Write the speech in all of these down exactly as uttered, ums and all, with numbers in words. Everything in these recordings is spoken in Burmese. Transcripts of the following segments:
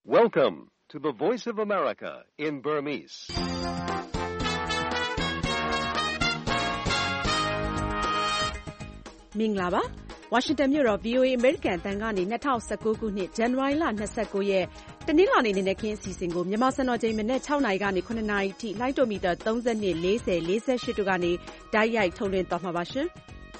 Welcome to the Voice of America in Burmese. ။မင်္ဂလာပါ။ ဝါရှင်တန်မြို့တော် ဗွီအိုအေ အမေရိကန်အသံကနေ၂၀၁၉ခုနှစ် ဇန်နဝါရီလ၂၉ရက်တနင်္လာနေ့နေ့နဲ့ခင်းအစီအစဉ်ကိုမြန်မာစံတော်ချိန်မနက်၆နာရီကနေ၇နာရီအထိလိုင်းတိုမီတာသုံး၂၄၀ ၄၈တို့ကနေတိုက်ရိုက်ထုတ်လွှင့်သွားမှာပါရှင်။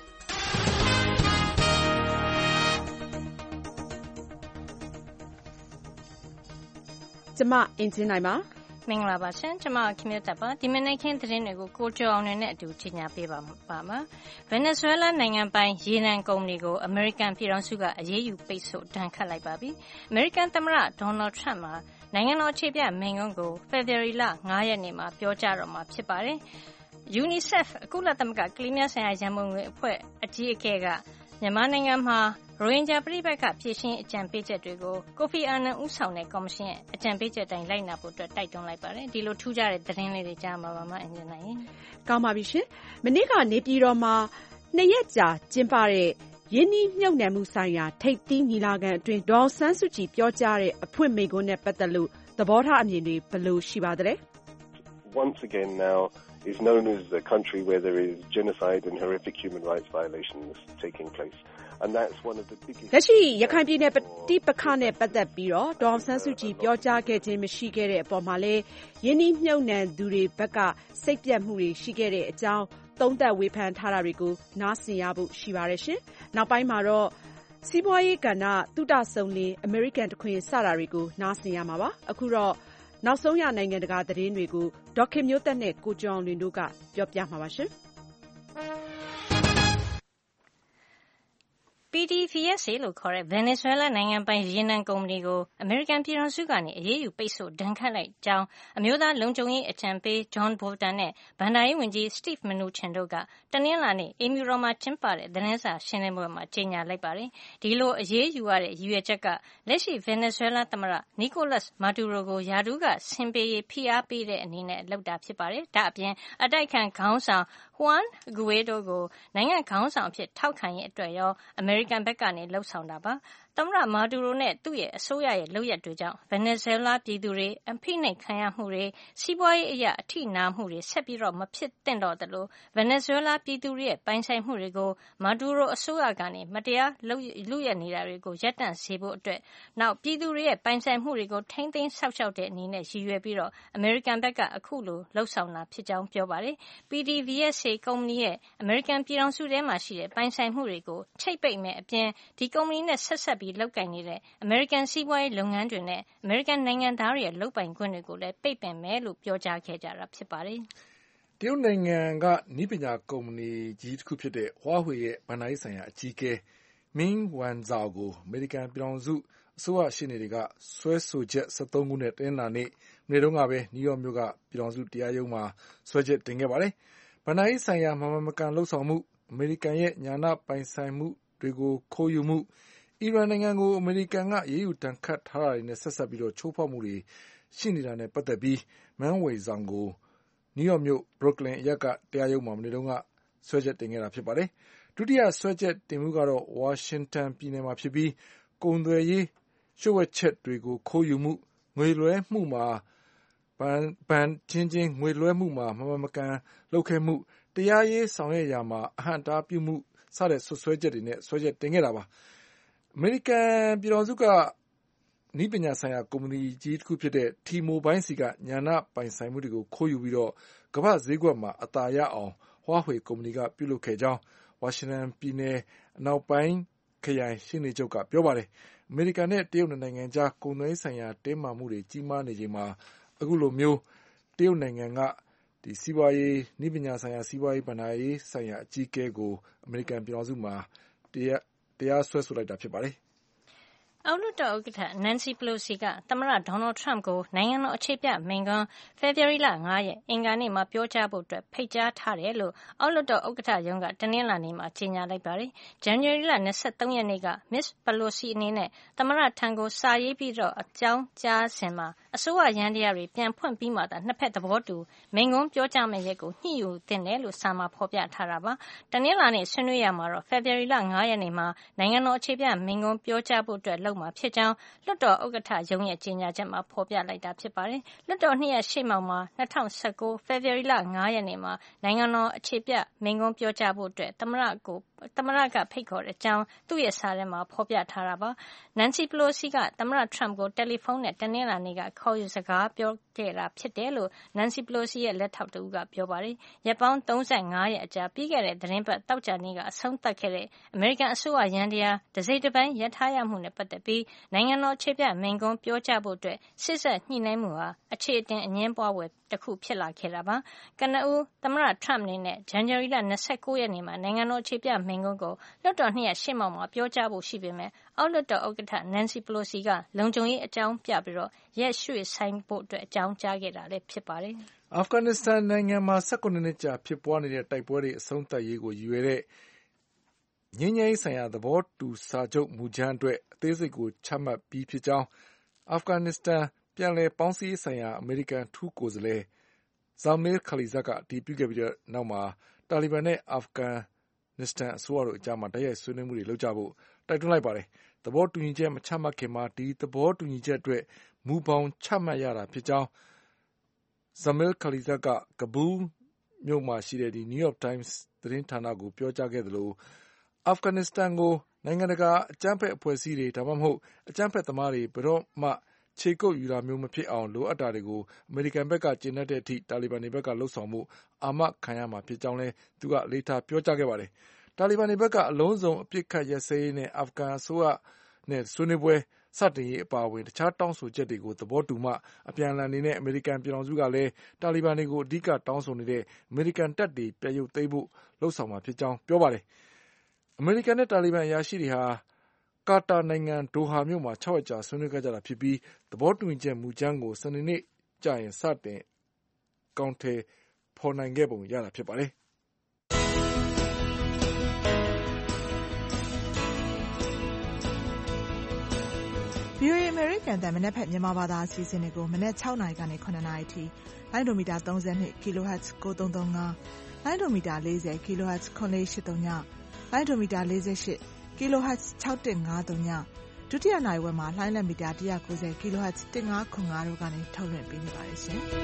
ကျမအင်ဂျင်နိုင်ပါမင်္ဂလာပါရှင်ကျွန်မခင်မြတ်တပ်ပါဒီမနေ့ခင်းသတင်းတွေကိုကိုကျော်အောင်နဲ့အတူကြီးညာပေးပါပါမှာဗင်နီဇွဲလားနိုင်ငံပိုင်ရေနံကုမ္ပဏီကိုအမေရိကန်ပြည်ထောင်စုကအရေးယူပိတ်ဆို့ဒဏ်ခတ်လိုက်ပါပြီအမေရိကန်သမ္မတဒေါ်နယ်ထရမ့်မှာနိုင်ငံတော်အခြေပြမိန့်ခွန်းကိုဖေဖော်ဝါရီလ၅ရက်နေ့မှာပြောကြားတော့မှာဖြစ်ပါတယ် UNICEF ကုလသမဂ္ဂကလေးများဆိုင်ရာရန်ပုံငွေအဖွဲ့အကြီးအကဲကမြန်မာနိုင်ငံမှာရိုဟင်ဂျာပဋိပက္ခဖြေရှင်းအကြံပေးချက်တွေကိုကိုဖီအာနန်ဦးဆောင်တဲ့ကော်မရှင်ရဲ့အကြံပေးချက်တိုင်းလိုက်နာဖို့အတွက်တိုက်တွန်းလိုက်ပါတယ်ဒီလိုထူးခြားတဲ့သတင်းလေးတွေကြားမှာပါမှအင်ဂျင်နိုင်ကောင်းပါပြီရှင်မနေ့ကနေပြည်တော်မှာနှစ်ရက်ကြာကျင်းပတဲ့ရင်းနှီးမြှုပ်နှံမှုဆိုင်ရာထိပ်သီးညီလာခံအတွင်းဒေါ်ဆန်းစုကြည်ပြောကြားတဲ့အဖွင့်မိန့်ခွန်းနဲ့ပတ်သက်လို့သဘောထားအမြင်တွေဘယ်လိုရှိပါသလဲ Once again now is known as a country where there is genocide and horrific human rights violations taking place. And that's one of the biggest... လက်ရှိရခိုင်ပြည်နယ်ပဋိပက္ခနဲ့ပတ်သက်ပြီးတော့ဒေါ်ဆန်းစုကြည်ပြောကြားခဲ့ခြင်းမရှိခဲ့တဲ့အပေါ်မှာလဲယင်းနှိမ့်မြုပ်နှံသူတွေဘက်ကစိတ်ပြတ်မှုတွေရှိခဲ့တဲ့အကြောင်းသုံးသပ်ဝေဖန်ထားတာတွေကိုနားဆင်ရဖို့ရှိပါတယ်ရှင်။နောက်ပိုင်းမှာတော့စီးပွားရေးကဏ္ဍသုတဆုံလင်အမေရိကန်တခွင်စတာတွေကိုနားဆင်ရမှာပါ။အခုတော့နောက်ဆုံးရနိုင်ငံတကာသတင်းတွေကိုဒေါက်ခင်မျိုးသက်နဲ့ကိုကျော်အောင်လွင်တို့ကပြောပြမှာပါရှင်။ P D V S A လို့ခေါ်တဲ့ဗင်နီဇွဲလားနိုင်ငံပိုင်ရေနံကုမ္ပဏီကိုအမေရိကန်ပြည်ထောင်စုကနေအရေးယူပိတ်ဆို့ဒဏ်ခတ်လိုက်ကြောင်းအမျိုးသားလုံခြုံရေးအကြံပေး John Bolton နဲ့ဘဏ္ဍာရေးဝန်ကြီး Steve Mnuchin တို့ကတနင်္လာနေ့အိမ်ဖြူတော်မှာကျင်းပတဲ့သတင်းစာရှင်းလင်းပွဲမှာကြေညာလိုက်ပါတယ်။ဒီလိုအရေးယူရတဲ့ရည်ရွယ်ချက်ကလက်ရှိဗင်နီဇွဲလားသမ္မတ Nicolas Maduro ကိုရာထူးကဆင်းပေးရေးဖိအားပေးတဲ့အနေနဲ့လုပ်တာဖြစ်ပါတယ်။ဒါအပြင်အတိုက်အခံခေါင်းဆောင် Juan Guaido ကိုနိုင်ငံခေါင်းဆောင်အဖြစ်ထောက်ခံရေးအတွက်ရောအမေရိကန်ဘက်ကနေလှုပ်ဆောင်တာပါသမ္မတမာဒူရိုနဲ့သူ့ရဲ့အစိုးရရဲ့လုပ်ရက်တွေကြောင့်ဗင်နီဇွဲလားပြည်သူတွေအဖိနှိပ်ခံရမှုတွေစီးပွားရေးအရာအထိနာမှုတွေဆက်ပြီးတော့မဖြစ်သင့်တော့သလိုဗင်နီဇွဲလားပြည်သူတွေရဲ့ပိုင်ဆိုင်မှုတွေကိုမာဒူရိုအစိုးရကနေမတရားလုယက်နေတာတွေကိုရပ်တန့်စေဖို့အတွက်နောက်ပြည်သူတွေရဲ့ပိုင်ဆိုင်မှုတွေကိုထိန်းသိမ်းစောင့်ရှောက်တဲ့အနေနဲ့ရည်ရွယ်ပြီးတော့အမေရိကန်ဘက်ကအခုလိုလှုပ်ဆောင်တာဖြစ်ကြောင်းပြောပါတယ် P D V S A ကုမ္ပဏီရဲ့အမေရိကန်ပြည်ထောင်စုထဲမှာရှိတဲ့ပိုင်ဆိုင်မှုတွေကိုချိတ်ပိတ်မဲ့အပြင်ဒီကုမ္ပဏီနဲ့ဆက်ဆက်ပြီးလုပ်ကိုင်နေတဲ့အမေရိကန်စီးပွားရေးလုပ်ငန်းတွေနဲ့အမေရိကန်နိုင်ငံသားတွေရဲ့လုပ်ပိုင်ခွင့်တွေကိုလည်းပိတ်ပင်မယ်လို့ပြောကြားခဲ့ကြတာဖြစ်ပါတယ်။တရုတ်နိုင်ငံကနည်းပညာကုမ္ပဏီကြီးတစ်ခုဖြစ်တဲ့ Huawei ရဲ့ဘဏ္ဍာရေးဆိုင်ရာအကြီးအကဲ Meng Wanzhou ကိုအမေရိကန်ပြည်ထောင်စုအစိုးရရှေ့နေတွေကစွဲဆိုချက်၁၃ခုနဲ့တနင်္လာနေ့မနေ့တုန်းကပဲနယူးယောက်မြို့ကပြည်ထောင်စုတရားရုံးမှာစွဲချက်တင်ခဲ့ပါတယ်။ဘဏ္ဍာရေးဆိုင်ရာမမှန်မကန်လုပ်ဆောင်မှုအမေရိကန်ရဲ့ညာဏပိုင်ဆိုင်မှုတွေကိုခိုးယူမှုအီရန်နိုင်ငံကိုအမေရိကန်ကအရေးယူဒဏ်ခတ်ထားတာတွေနဲ့ဆက်ဆက်ပြီးတော့ချိုးဖောက်မှုတွေရှိနေတာနဲ့ပတ်သက်ပြီးမန်းဝေဆောင်ကိုနယူးယောက်မြို့ Brooklyn အရပ်ကတရားရုံးမှာမနေ့တုန်းကဆွဲချက်တင်ခဲ့တာဖြစ်ပါတယ်။ဒုတိယဆွဲချက်တင်မှုကတော့ဝါရှင်တန်ပြည်နယ်မှာဖြစ်ပြီးကုန်သွယ်ရေးလျှို့ဝှက်ချက်တွေကိုခိုးယူမှုငွေလွှဲမှုမှာဘဏ်ဘဏ်ချင်းချင်းငွေလွှဲမှုမှာမမှန်မကန်လုပ်ခဲ့မှုတရားရေးဆောင်ရွက်ရာမှာအဟန့်အတားပြုမှုစတဲ့ဆွဆွဲချက်တွေနဲ့ဆွဲချက်တင်ခဲ့တာပါအမေရိကန်ပြည်ထောင်စုကနည်းပညာဆိုင်ရာကုမ္ပဏီကြီးတစ်ခုဖြစ်တဲ့ T-Mobile စီကညာဏပိုင်ဆိုင်မှုတွေကိုခိုးယူပြီးတော့ကမ္ဘာ့ဈေးကွက်မှာအသာရအောင် Huawei ကုမ္ပဏီကပြုလုပ်ခဲ့ကြောင်းဝါရှင်တန်ပြည်နယ်အနောက်ပိုင်းခရိုင်ရှင်းနေချုပ်ကပြောပါတယ်အမေရိကန်နဲ့တရုတ်နိုင်ငံကြားကုန်သွယ်ရေးဆိုင်ရာတင်းမာမှုတွေကြီးမားနေချိန်မှာအခုလိုမျိုးတရုတ်နိုင်ငံကဒီစီးပွားရေးနည်းပညာဆိုင်ရာစီးပွားရေးဗဏ္ဍာရေးဆိုင်ရာအကြီးအကဲကိုအမေရိကန်ပြည်ထောင်စုမှာတရားတရားစွဲဆိုလိုက်တာဖြစ်ပါတယ်အောက်လွှတ်တော်ဥက္ကဋ္ဌ Nancy Pelosi ကသမ္မတ Donald Trump ကိုနိုင်ငံတော်အခြေပြမိန့်ခွန်းဖေဖော်ဝါရီလ၅ရက်အင်္ဂါနေ့မှာပြောကြားဖို့အတွက်ဖိတ်ကြားထားတယ်လို့အောက်လွှတ်တော်ဥက္ကဋ္ဌရုံးကတနင်္လာနေ့မှာကြေညာလိုက်ပါတယ်။ဇန်နဝါရီလ၂၃ရက်နေ့က Miz Pelosi အနေနဲ့သမ္မတထံကိုစာရေးပြီးတော့အကြောင်းကြားစဉ်မှာအစိုးရယန္တရားတွေပြန်ဖွင့်ပြီးမှသာနှစ်ဖက်သဘောတူမိန့်ခွန်းပြောကြားမယ့်ရက်ကိုညှိယူသင့်တယ်လို့စာမှာဖော်ပြထားတာပါ။တနင်္လာနေ့ဆွေးနွေးရမှာတော့ဖေဖော်ဝါရီလ၅ရက်နေ့မှာနိုင်ငံတော်အခြေပြမိန့်ခွန်းပြောကြားဖို့အတွက်လှလုပ်မှာဖြစ်ကြောင်းလွှတ်တော်ဥက္ကဋ္ဌရုံးရဲ့ကြေညာချက်မှာဖော်ပြလိုက်တာဖြစ်ပါတယ်။လွှတ်တော်နှစ်ရပ်ရှေ့မှောက်မှာ၂၀၁၉ဖေဖော်ဝါရီလ၅ရက်နေ့မှာနိုင်ငံတော်အခြေပြမိန့်ခွန်းပြောကြားဖို့အတွက်သမ္မတကိုသမ္မတကဖိတ်ခေါ်တဲ့အကြောင်းသူ့ရဲ့စာထဲမှာဖော်ပြထားတာပါ။ Nancy Pelosi ကသမ္မတ Trump ကိုတယ်လီဖုန်းနဲ့တနင်္လာနေ့ကခေါ်ယူစကားပြောခဲ့တာဖြစ်တယ်လို့ Nancy Pelosi ရဲ့လက်ထောက်တဦးကပြောပါတယ်။ရက်ပေါင်း၃၅ရက်အကြာပြီးခဲ့တဲ့သတင်းပတ်သောကြာနေ့ကအဆုံးသတ်ခဲ့တဲ့အမေရိကန်အစိုးရယန္တရားတစိတ်တပိုင်းရပ်ထားရမှုနဲ့ပတ်သက်ပြီးနိုင်ငံတော်အခြေပြမိန့်ခွန်းပြောကြားဖို့အတွက်စစ်ဆက်ညှိနှိုင်းမှုဟာအခြေအတင်အငြင်းပွားဖွယ်တခုဖြစ်လာခဲ့တာပါ။ကနဦးသမ္မတ Trump အနေနဲ့ဇန်နဝါရီလ၂၉ရက်နေ့မှာနိုင်ငံတော်အခြေပြမိန့်ခွန်းကိုလွှတ်တော်နှစ်ရပ်ရှေ့မှောက်မှာပြောကြားဖို့ရှိပေမယ့်အောက်လွှတ်တော်ဥက္ကဋ္ဌ Nancy Pelosi ကလုံခြုံရေးအကြောင်းပြပြီးရက်ရွှေ့ဆိုင်းဖို့အကြောင်းကြားခဲ့တာလည်းဖြစ်ပါတယ်။အာဖဂန်နစ္စတန်နိုင်ငံမှာ၁၇နှစ်ကြာဖြစ်ပွားနေတဲ့တိုက်ပွဲတွေအဆုံးသတ်ရေးကိုရည်ရွယ်တဲ့ငြိမ်းချမ်းရေးဆိုင်ရာသဘောတူစာချုပ်မူကြမ်းအတွက်အသေးစိတ်ကိုချမှတ်ပြီးဖြစ်ကြောင်းအာဖဂန်နစ္စတန်ပြန်လည်ပေါင်းစည်းရေးဆိုင်ရာအမေရိကန်အထူးကိုယ်စားလှယ် Zalmay Khalilzad ကအတည်ပြုခဲ့ပြီးတဲ့နောက်မှာတာလီဘန်နဲ့အာဖဂန်နစ္စတန်အစိုးရတို့အကြားတိုက်ရိုက်ဆွေးနွေးမှုတွေလုပ်ကြဖို့တိုက်တွန်းလိုက်ပါတယ်။သဘောတူညီချက်မချမှတ်ခင်မှာဒီသဘောတူညီချက်အတွက်မူဘောင်ချမှတ်ရတာဖြစ်ကြောင်း Zalmay Khalilzad ကကဘူးလ်မြို့မှာရှိတဲ့ New York Times သတင်းဌာနကိုပြောကြားခဲ့သလိုအာဖဂန်နစ္စတန်ကိုနိုင်ငံတကာအကြမ်းဖက်အဖွဲ့အစည်းတွေဒါမှမဟုတ်အကြမ်းဖက်သမားတွေဘယ်တော့မှခြေကုပ်ယူတာမျိုးမဖြစ်အောင်လိုအပ်တာတွေကိုအမေရိကန်ဘက်ကကျေနပ်တဲ့အထိတာလီဘန်တွေဘက်ကလှုံ့ဆော်မှုအာမခံရမှာဖြစ်ကြောင်းလည်းသူကအလေးထားပြောကြားခဲ့ပါတယ်။တာလီဘန်တွေဘက်ကအလုံးစုံအပြစ်ခတ်ရပ်စဲရေးနဲ့အာဖဂန်အစိုးရနဲ့ဆွေးနွေးပွဲစတင်ရေးအပါအဝင်တခြားတောင်းဆိုချက်တွေကိုသဘောတူမှအပြန်အလှန်အနေနဲ့အမေရိကန်ပြည်ထောင်စုကလည်းတာလီဘန်တွေကိုအဓိကတောင်းဆိုနေတဲ့အမေရိကန်တပ်တွေပြန်ရုပ်သိမ်းဖို့လှုံ့ဆော်မှာဖြစ်ကြောင်းပြောပါတယ်။အမေရိကန်နဲ့တာလီဘန်အရာရှိတွေဟာကာတာနိုင်ငံဒိုဟာမြို့မှာ၆ရက်ကြာဆွေးနွေးခဲ့ကြတာဖြစ်ပြီးသဘောတူညီချက်မူကြမ်းကိုစနေနေ့ကျရင်စတင်အကောင်အထည်ဖော်နိုင်ခဲ့ပုံရတာဖြစ်ပါတယ်။ဗွီအိုအေအမေရိကန်အသံမနက်ဖြန်မြန်မာဘာသာအစီအစဉ်တွေကိုမနက်၆နာရီကနေ၇နာရီထိလိုင်းဒိုမီတာ၃၂ kHz ၉၃၃၅လိုင်းဒိုမီတာ၄၀ kHz ၇၄၈၃ညလိုင်းဒိုမီတာ၄၈ kHz ၆၁၅၃ညဒုတိယနာရီဝက်မှာလိုင်းလက်မီတာ၁၉၀ kHz ၁၅၇၅တို့ကနေထုတ်လွှင့်ပေးနေပါတယ်ရှင်။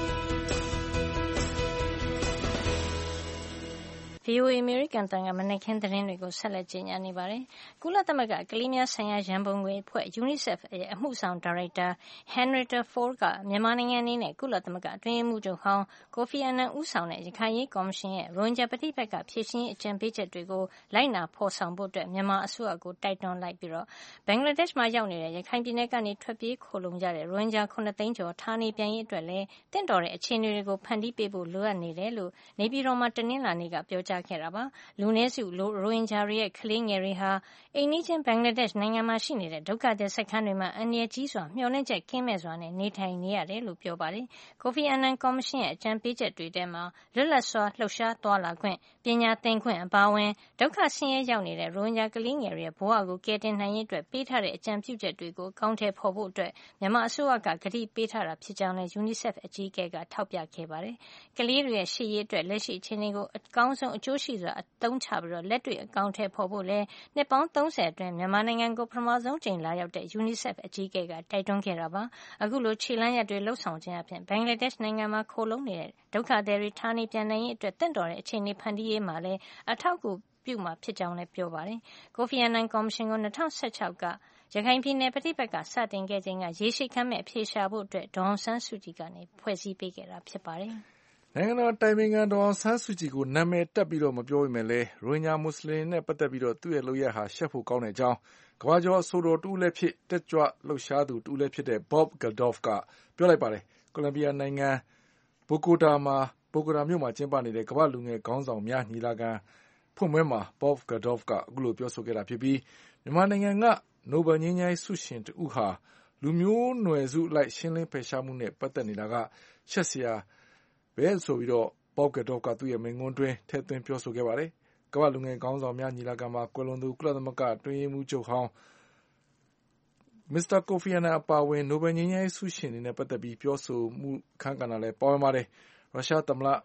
ဗွီအိုအေအမေရိကန်အသံကမနက်ခင်းသတင်းတွေကိုဆက်လက်ကြေညာနေပါတယ်။ကုလသမဂ္ဂကလေးများဆိုင်ရာရန်ပုံငွေအဖွဲ့ UNICEF ရဲ့အမှုဆောင်ဒါရိုက်တာ Henrietta Fore ကမြန်မာနိုင်ငံအနေနဲ့ကုလသမဂ္ဂအတွင်းရေးမှူးချုပ်ဟောင်းကိုဖီအာနန်ဦးဆောင်တဲ့ရခိုင်ရေးကော်မရှင်ရဲ့ရိုဟင်ဂျာပဋိပက္ခဖြေရှင်းရေးအကြံပေးချက်တွေကိုလိုက်နာဖော်ဆောင်ဖို့မြန်မာအစိုးရကိုတိုက်တွန်းလိုက်ပြီးဘင်္ဂလားဒေ့ရှ်မှာရောက်နေတဲ့ရခိုင်ပြည်နယ်ကနေထွက်ပြေးခိုလှုံကြတဲ့ရိုဟင်ဂျာ၇သိန်းကျော်ဌာနေပြန်ရေးအတွက်လည်းသင့်တော်တဲ့အခြေအနေတွေကိုဖန်တီးပေးဖို့လိုအပ်နေတယ်လို့နေပြည်တော်မှာတနင်္လာနေ့ကပြောကြားခဲ့တာပါ။လူနည်းစုရိုဟင်ဂျာတွေရဲ့ကလေးငယ်တွေဟာအိမ်နီးချင်းဘင်္ဂလားဒေ့ရှ်နိုင်ငံမှာရှိနေတဲ့ဒုက္ခသည်စခန်းတွေမှာအန္တရာယ်ကြီးစွာမျှော်လင့်ချက်ကင်းမဲ့စွာနဲ့နေထိုင်နေရတယ်လို့ပြောပါတယ်။ကိုဖီအာနန်ကော်မရှင်ရဲ့အကြံပေးချက်တွေထဲမှာလွတ်လပ်စွာလှုပ်ရှားသွားလာခွင့်ပညာသင်ခွင့်အပါအဝင်ဒုက္ခဆင်းရဲရောက်နေတဲ့ရိုဟင်ဂျာကလေးငယ်တွေရဲ့ဘဝကိုကယ်တင်နိုင်ရေးအတွက်ပေးထားတဲ့အကြံပြုချက်တွေကိုအကောင်အထည်ဖော်ဖို့အတွက်မြန်မာအစိုးရကကတိပေးထားတာဖြစ်ကြောင်းလည်း UNICEF အကြီးအကဲကထောက်ပြခဲ့ပါတယ်။ကလေးတွေရဲ့ရှေ့ရေးအတွက်လက်ရှိအခြေအနေကိုအကောင်းဆုံးအကျိုးရှိစွာအသုံးချပြီးလက်တွေ့အကောင်အထည်ဖော်ဖို့လည်းနှစ်ပေါင်း၃၀အတွင်းမြန်မာနိုင်ငံကိုပထမဆုံးကြိမ်လာရောက်တဲ့ UNICEF အကြီးအကဲကတိုက်တွန်းခဲ့တာပါ။အခုလိုခြေလှမ်းရပ်တွေလှုပ်ဆောင်ခြင်းအပြင်ဘင်္ဂလားဒေ့ရှ်နိုင်ငံမှာခိုလှုံနေတဲ့ဒုက္ခသည်တွေဌာနေပြန်နိုင်ရေးအတွက်တင့်တော်တဲ့အခြေအနေဖန်တီးရေးမှာလည်းအထောက်အကူပြုမှာဖြစ်ကြောင်းလည်းပြောပါတယ်။ကိုဖီအာနန်ကော်မရှင်ကို၂၀၁၆ကရခိုင်ပြည်နယ်ပဋိပက္ခစတင်ခဲ့ချိန်ကရေရှည်ခံမဲ့အဖြေရှာဖို့အတွက်ဒေါ်အောင်ဆန်းစုကြည်ကနေဖွဲ့စည်းပေးခဲ့တာဖြစ်ပါတယ်။နိုင်ငံတော်အတိုင်ပင်ခံဒေါ်အောင်ဆန်းစုကြည်ကိုနာမည်တပ်ပြီးတော့မပြောပေမဲ့လည်းရိုဟင်ဂျာမွတ်စလင်နဲ့ပတ်သက်ပြီးတော့သူ့ရဲ့လုပ်ရပ်ဟာရှက်ဖို့ကောင်းတဲ့အကြောင်းကမ္ဘာကျော်အဆိုတော်တူလည်းဖြစ်တက်ကြွလှုပ်ရှားသူတူလည်းဖြစ်တဲ့ Bob Geldof ကပြောလိုက်ပါတယ်။ကိုလံဘီယာနိုင်ငံဘိုကိုတာမှာဘိုကိုတာမြို့မှာကျင်းပနေတဲ့ကမ္ဘာလူငယ်ခေါင်းဆောင်များညီလာခံဖွင့်ပွဲမှာ Bob Geldof ကအခုလိုပြောဆိုခဲ့တာဖြစ်ပြီးမြန်မာနိုင်ငံကနိုဘယ်ငြိမ်းချမ်းရေးဆုရှင်တဦးဟာလူမျိုးနွယ်စုလိုက်ရှင်းလင်းဖယ်ရှားမှုနဲ့ပတ်သက်နေတာကရှက်စရာပဲဆိုပြီးတော့ Bob Geldof ကသူ့ရဲ့မိန့်ခွန်းတွင်ထည့်သွင်းပြောဆိုခဲ့ပါတယ်။ကမ္ဘာလူငယ်ခေါင်းဆောင်များညီလာခံမှာကွယ်လွန်သူကုလသမဂ္ဂအတွင်းရေးမှူးချုပ်ဟောင်းမစ္စတာကိုဖီအာနန်အပါအဝင်နိုဘယ်ငြိမ်းချမ်းရေးဆုရှင်တွေနဲ့ပတ်သက်ပြီးပြောဆိုမှုအခမ်းကဏ္ဍလည်းပါဝင်ပါတယ်။ရုရှားသမ္မတဗ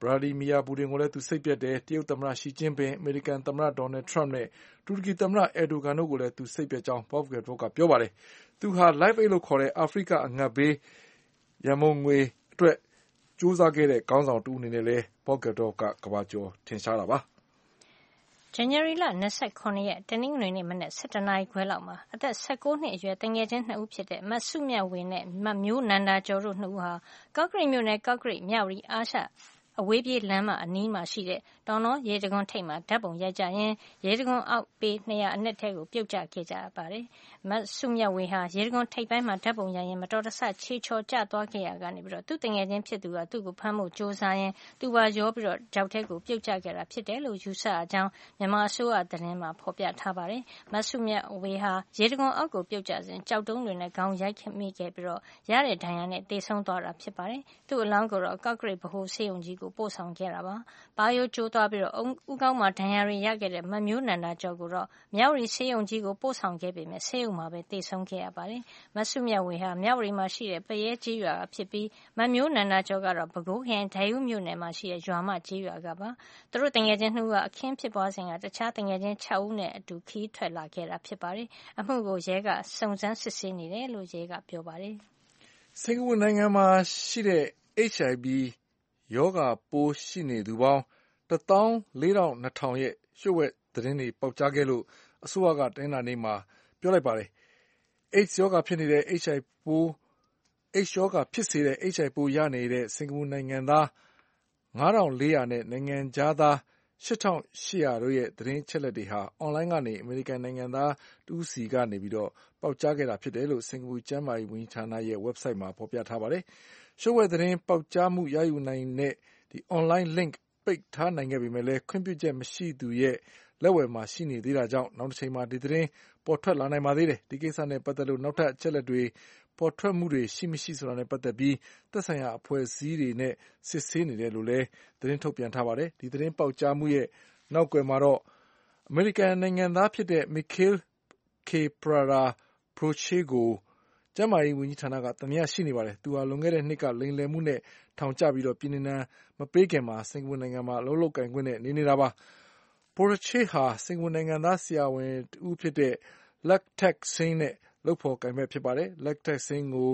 ရာဒီမီယာပူတင်ကိုလည်းသူစိတ်ပြတ်တယ်တရုတ်သမ္မတရှီကျင်းပင်အမေရိကန်သမ္မတဒေါ်နယ်ထရမ့်နဲ့တူရကီသမ္မတအယ်ဒိုဂန်တို့ကိုလည်းသူစိတ်ပြတ်ကြောင်းဘော့ဗဂက်တော့ကပြောပါတယ်သူဟာ Live Aid လို့ခေါ်တဲ့အာဖရိကအငတ်ဘေးရမုံငွေအတွက်ကြိုးစားခဲ့တဲ့ခေါင်းဆောင်တူအနေနဲ့လည်းဘော့ဗဂက်တော့ကကဘာကျော်ထင်ရှားတာပါဇန်နဝါရီလ၂၇ရက်တနင်္ဂနွေနေ့မနက်၁၁နာရီခွဲလောက်မှာအသက်၁၉နှစ်အရွယ်တငယ်ချင်းနှစ်ဦးဖြစ်တဲ့မစုမြတ်ဝေနဲ့မမျိုးနန္ဒာကျော်တို့နှစ်ဦးဟာကော့ကရိတ်မြို့နယ်ကော့ကရိတ်မြဝတီအာရှအဝေးပြေးလမ်းမအနီးမှာရှိတဲ့တောင်တော်ရေတံခွန်ထိပ်မှာဓာတ်ပုံရိုက်ကြရင်ရေတံခွန်အောက်ပေ၂၀၀အနက်ထဲကိုပြုတ်ကျခဲ့ကြပါတယ်။မစုမြတ်ဝေဟာရေတံခွန်ထိပ်ပိုင်းမှာဓာတ်ပုံရိုက်ရင်မတော်တဆခြေချော်ကျသွားခဲ့ရကနေပြီးတော့သူ့တငယ်ချင်းဖြစ်သူကသူ့ကိုဖမ်းဖို့ကြိုးစားရင်သူပါရောပြီးတော့ကြောက်ထဲကိုပြုတ်ကျခဲ့တာဖြစ်တယ်လို့ယူဆအကြောင်းမြန်မာအစိုးရသတင်းမှာဖော်ပြထားပါတယ်။မစုမြတ်ဝေဟာရေတံခွန်အောက်ကိုပြုတ်ကျစဉ်ကြောက်တုံးတွေနဲ့ခေါင်းရိုက်မိခဲ့ပြီးတော့ရတဲ့ဒဏ်ရာနဲ့တေဆုံးသွားတာဖြစ်ပါတယ်။သူ့အလောင်းကိုတော့ကော့ကရိတ်ဗဟိုဆေးရုံကြီးကိုပို့ဆောင်ခဲ့တာပါ။ဘာယိုကျိုးသွားပြီးတော့ဦးကောင်းမှာဒဏ်ရာတွေရခဲ့တဲ့မမျိုးနန္ဒာကျော်ကိုတော့မြဝတီဆေးရုံကြီးကိုပို့ဆောင်ခဲ့ပေမဲ့ဆေးရုံမှာပဲတေဆုံးခဲ့ရပါတယ်။မစုမြတ်ဝေဟာမြဝတီမှာရှိတဲ့ပရဲကျေးရွာဖြစ်ပြီးမမျိုးနန္ဒာကျော်ကတော့ပဲခူးခရိုင်ဒိုက်ဦးမြို့နယ်မှာရှိတဲ့ရွာမကျေးရွာကပါ။သူတို့တငယ်ချင်းနှစ်ဦးကအခင်းဖြစ်ပွားစဉ်ကတခြားတငယ်ချင်း၆ဦးနဲ့အတူခီးထွက်လာခဲ့တာဖြစ်ပါတယ်။အမှုကိုရဲကစုံစမ်းစစ်ဆေးနေတယ်လို့ရဲကပြောပါတယ်။စင်ကာပူနိုင်ငံမှာရှိတဲ့ H I V ရောဂါပိုးရှိနေသူပေါင်းတသောင်းလေးထောင်နှစ်ထောင်ရဲ့လျှို့ဝှက်သတင်းတွေပေါက်ကြားခဲ့လို့အစိုးရကတနင်္လာနေ့မှာပြောလိုက်ပါတယ်။ AIDS ရောဂါဖြစ်နေတဲ့ H I V ပိုး AIDS ရောဂါဖြစ်စေတဲ့ H I V ပိုးရနေတဲ့စင်ကာပူနိုင်ငံသားငါးထောင်လေးရာနဲ့နိုင်ငံခြားသားရှစ်ထောင်ရှစ်ရာတို့ရဲ့သတင်းအချက်အလက်တွေဟာအွန်လိုင်းကနေအမေရိကန်နိုင်ငံသားတဦးစီကနေပြီးတော့ပေါက်ကြားခဲ့တာဖြစ်တယ်လို့စင်ကာပူကျန်းမာရေးဝန်ကြီးဌာနရဲ့ website မှာဖော်ပြထားပါတယ်။လျှို့ဝှက်သတင်းပေါက်ကြားမှုရယူနိုင်တဲ့ဒီ online link ပိတ်ထားနိုင်ခဲ့ပေမဲ့လည်းခွင့်ပြုချက်မရှိသူရဲ့လက်ဝယ်မှာရှိနေသေးတာကြောင့်နောက်တစ်ချိန်မှာဒီသတင်းပေါ်ထွက်လာနိုင်ပါသေးတယ်။ဒီကိစ္စနဲ့ပတ်သက်လို့နောက်ထပ်အချက်အလက်တွေပေါ်ထွက်မှုတွေရှိမရှိဆိုတာနဲ့ပတ်သက်ပြီးသက်ဆိုင်ရာအဖွဲ့အစည်းတွေနဲ့စစ်ဆေးနေတယ်လို့လည်းသတင်းထုတ်ပြန်ထားပါတယ်။ဒီသတင်းပေါက်ကြားမှုရဲ့နောက်ကွယ်မှာတော့အမေရိကန်နိုင်ငံသားဖြစ်တဲ့ Mikhail K. Prada Proche ကိုကျန်းမာရေးဝန်ကြီးဌာနကသံသယရှိနေပါတယ်။သူဟာလွန်ခဲ့တဲ့နှစ်ကလိမ်လည်မှုနဲ့ထောင်ကျပြီးတော့ပြည်နှင်ဒဏ်မပေးခင်မှာစင်ကာပူနိုင်ငံမှာအလုပ်လုပ်ကိုင်ခွင့်နဲ့နေနေတာပါ။ Proche ဟာစင်ကာပူနိုင်ငံသားဆရာဝန်တဦးဖြစ်တဲ့ Luc Tak Singh နဲ့လုပ်ဖော်ကိုင်ဖက်ဖြစ်ပါတယ်။ Luc Tak Singh ကို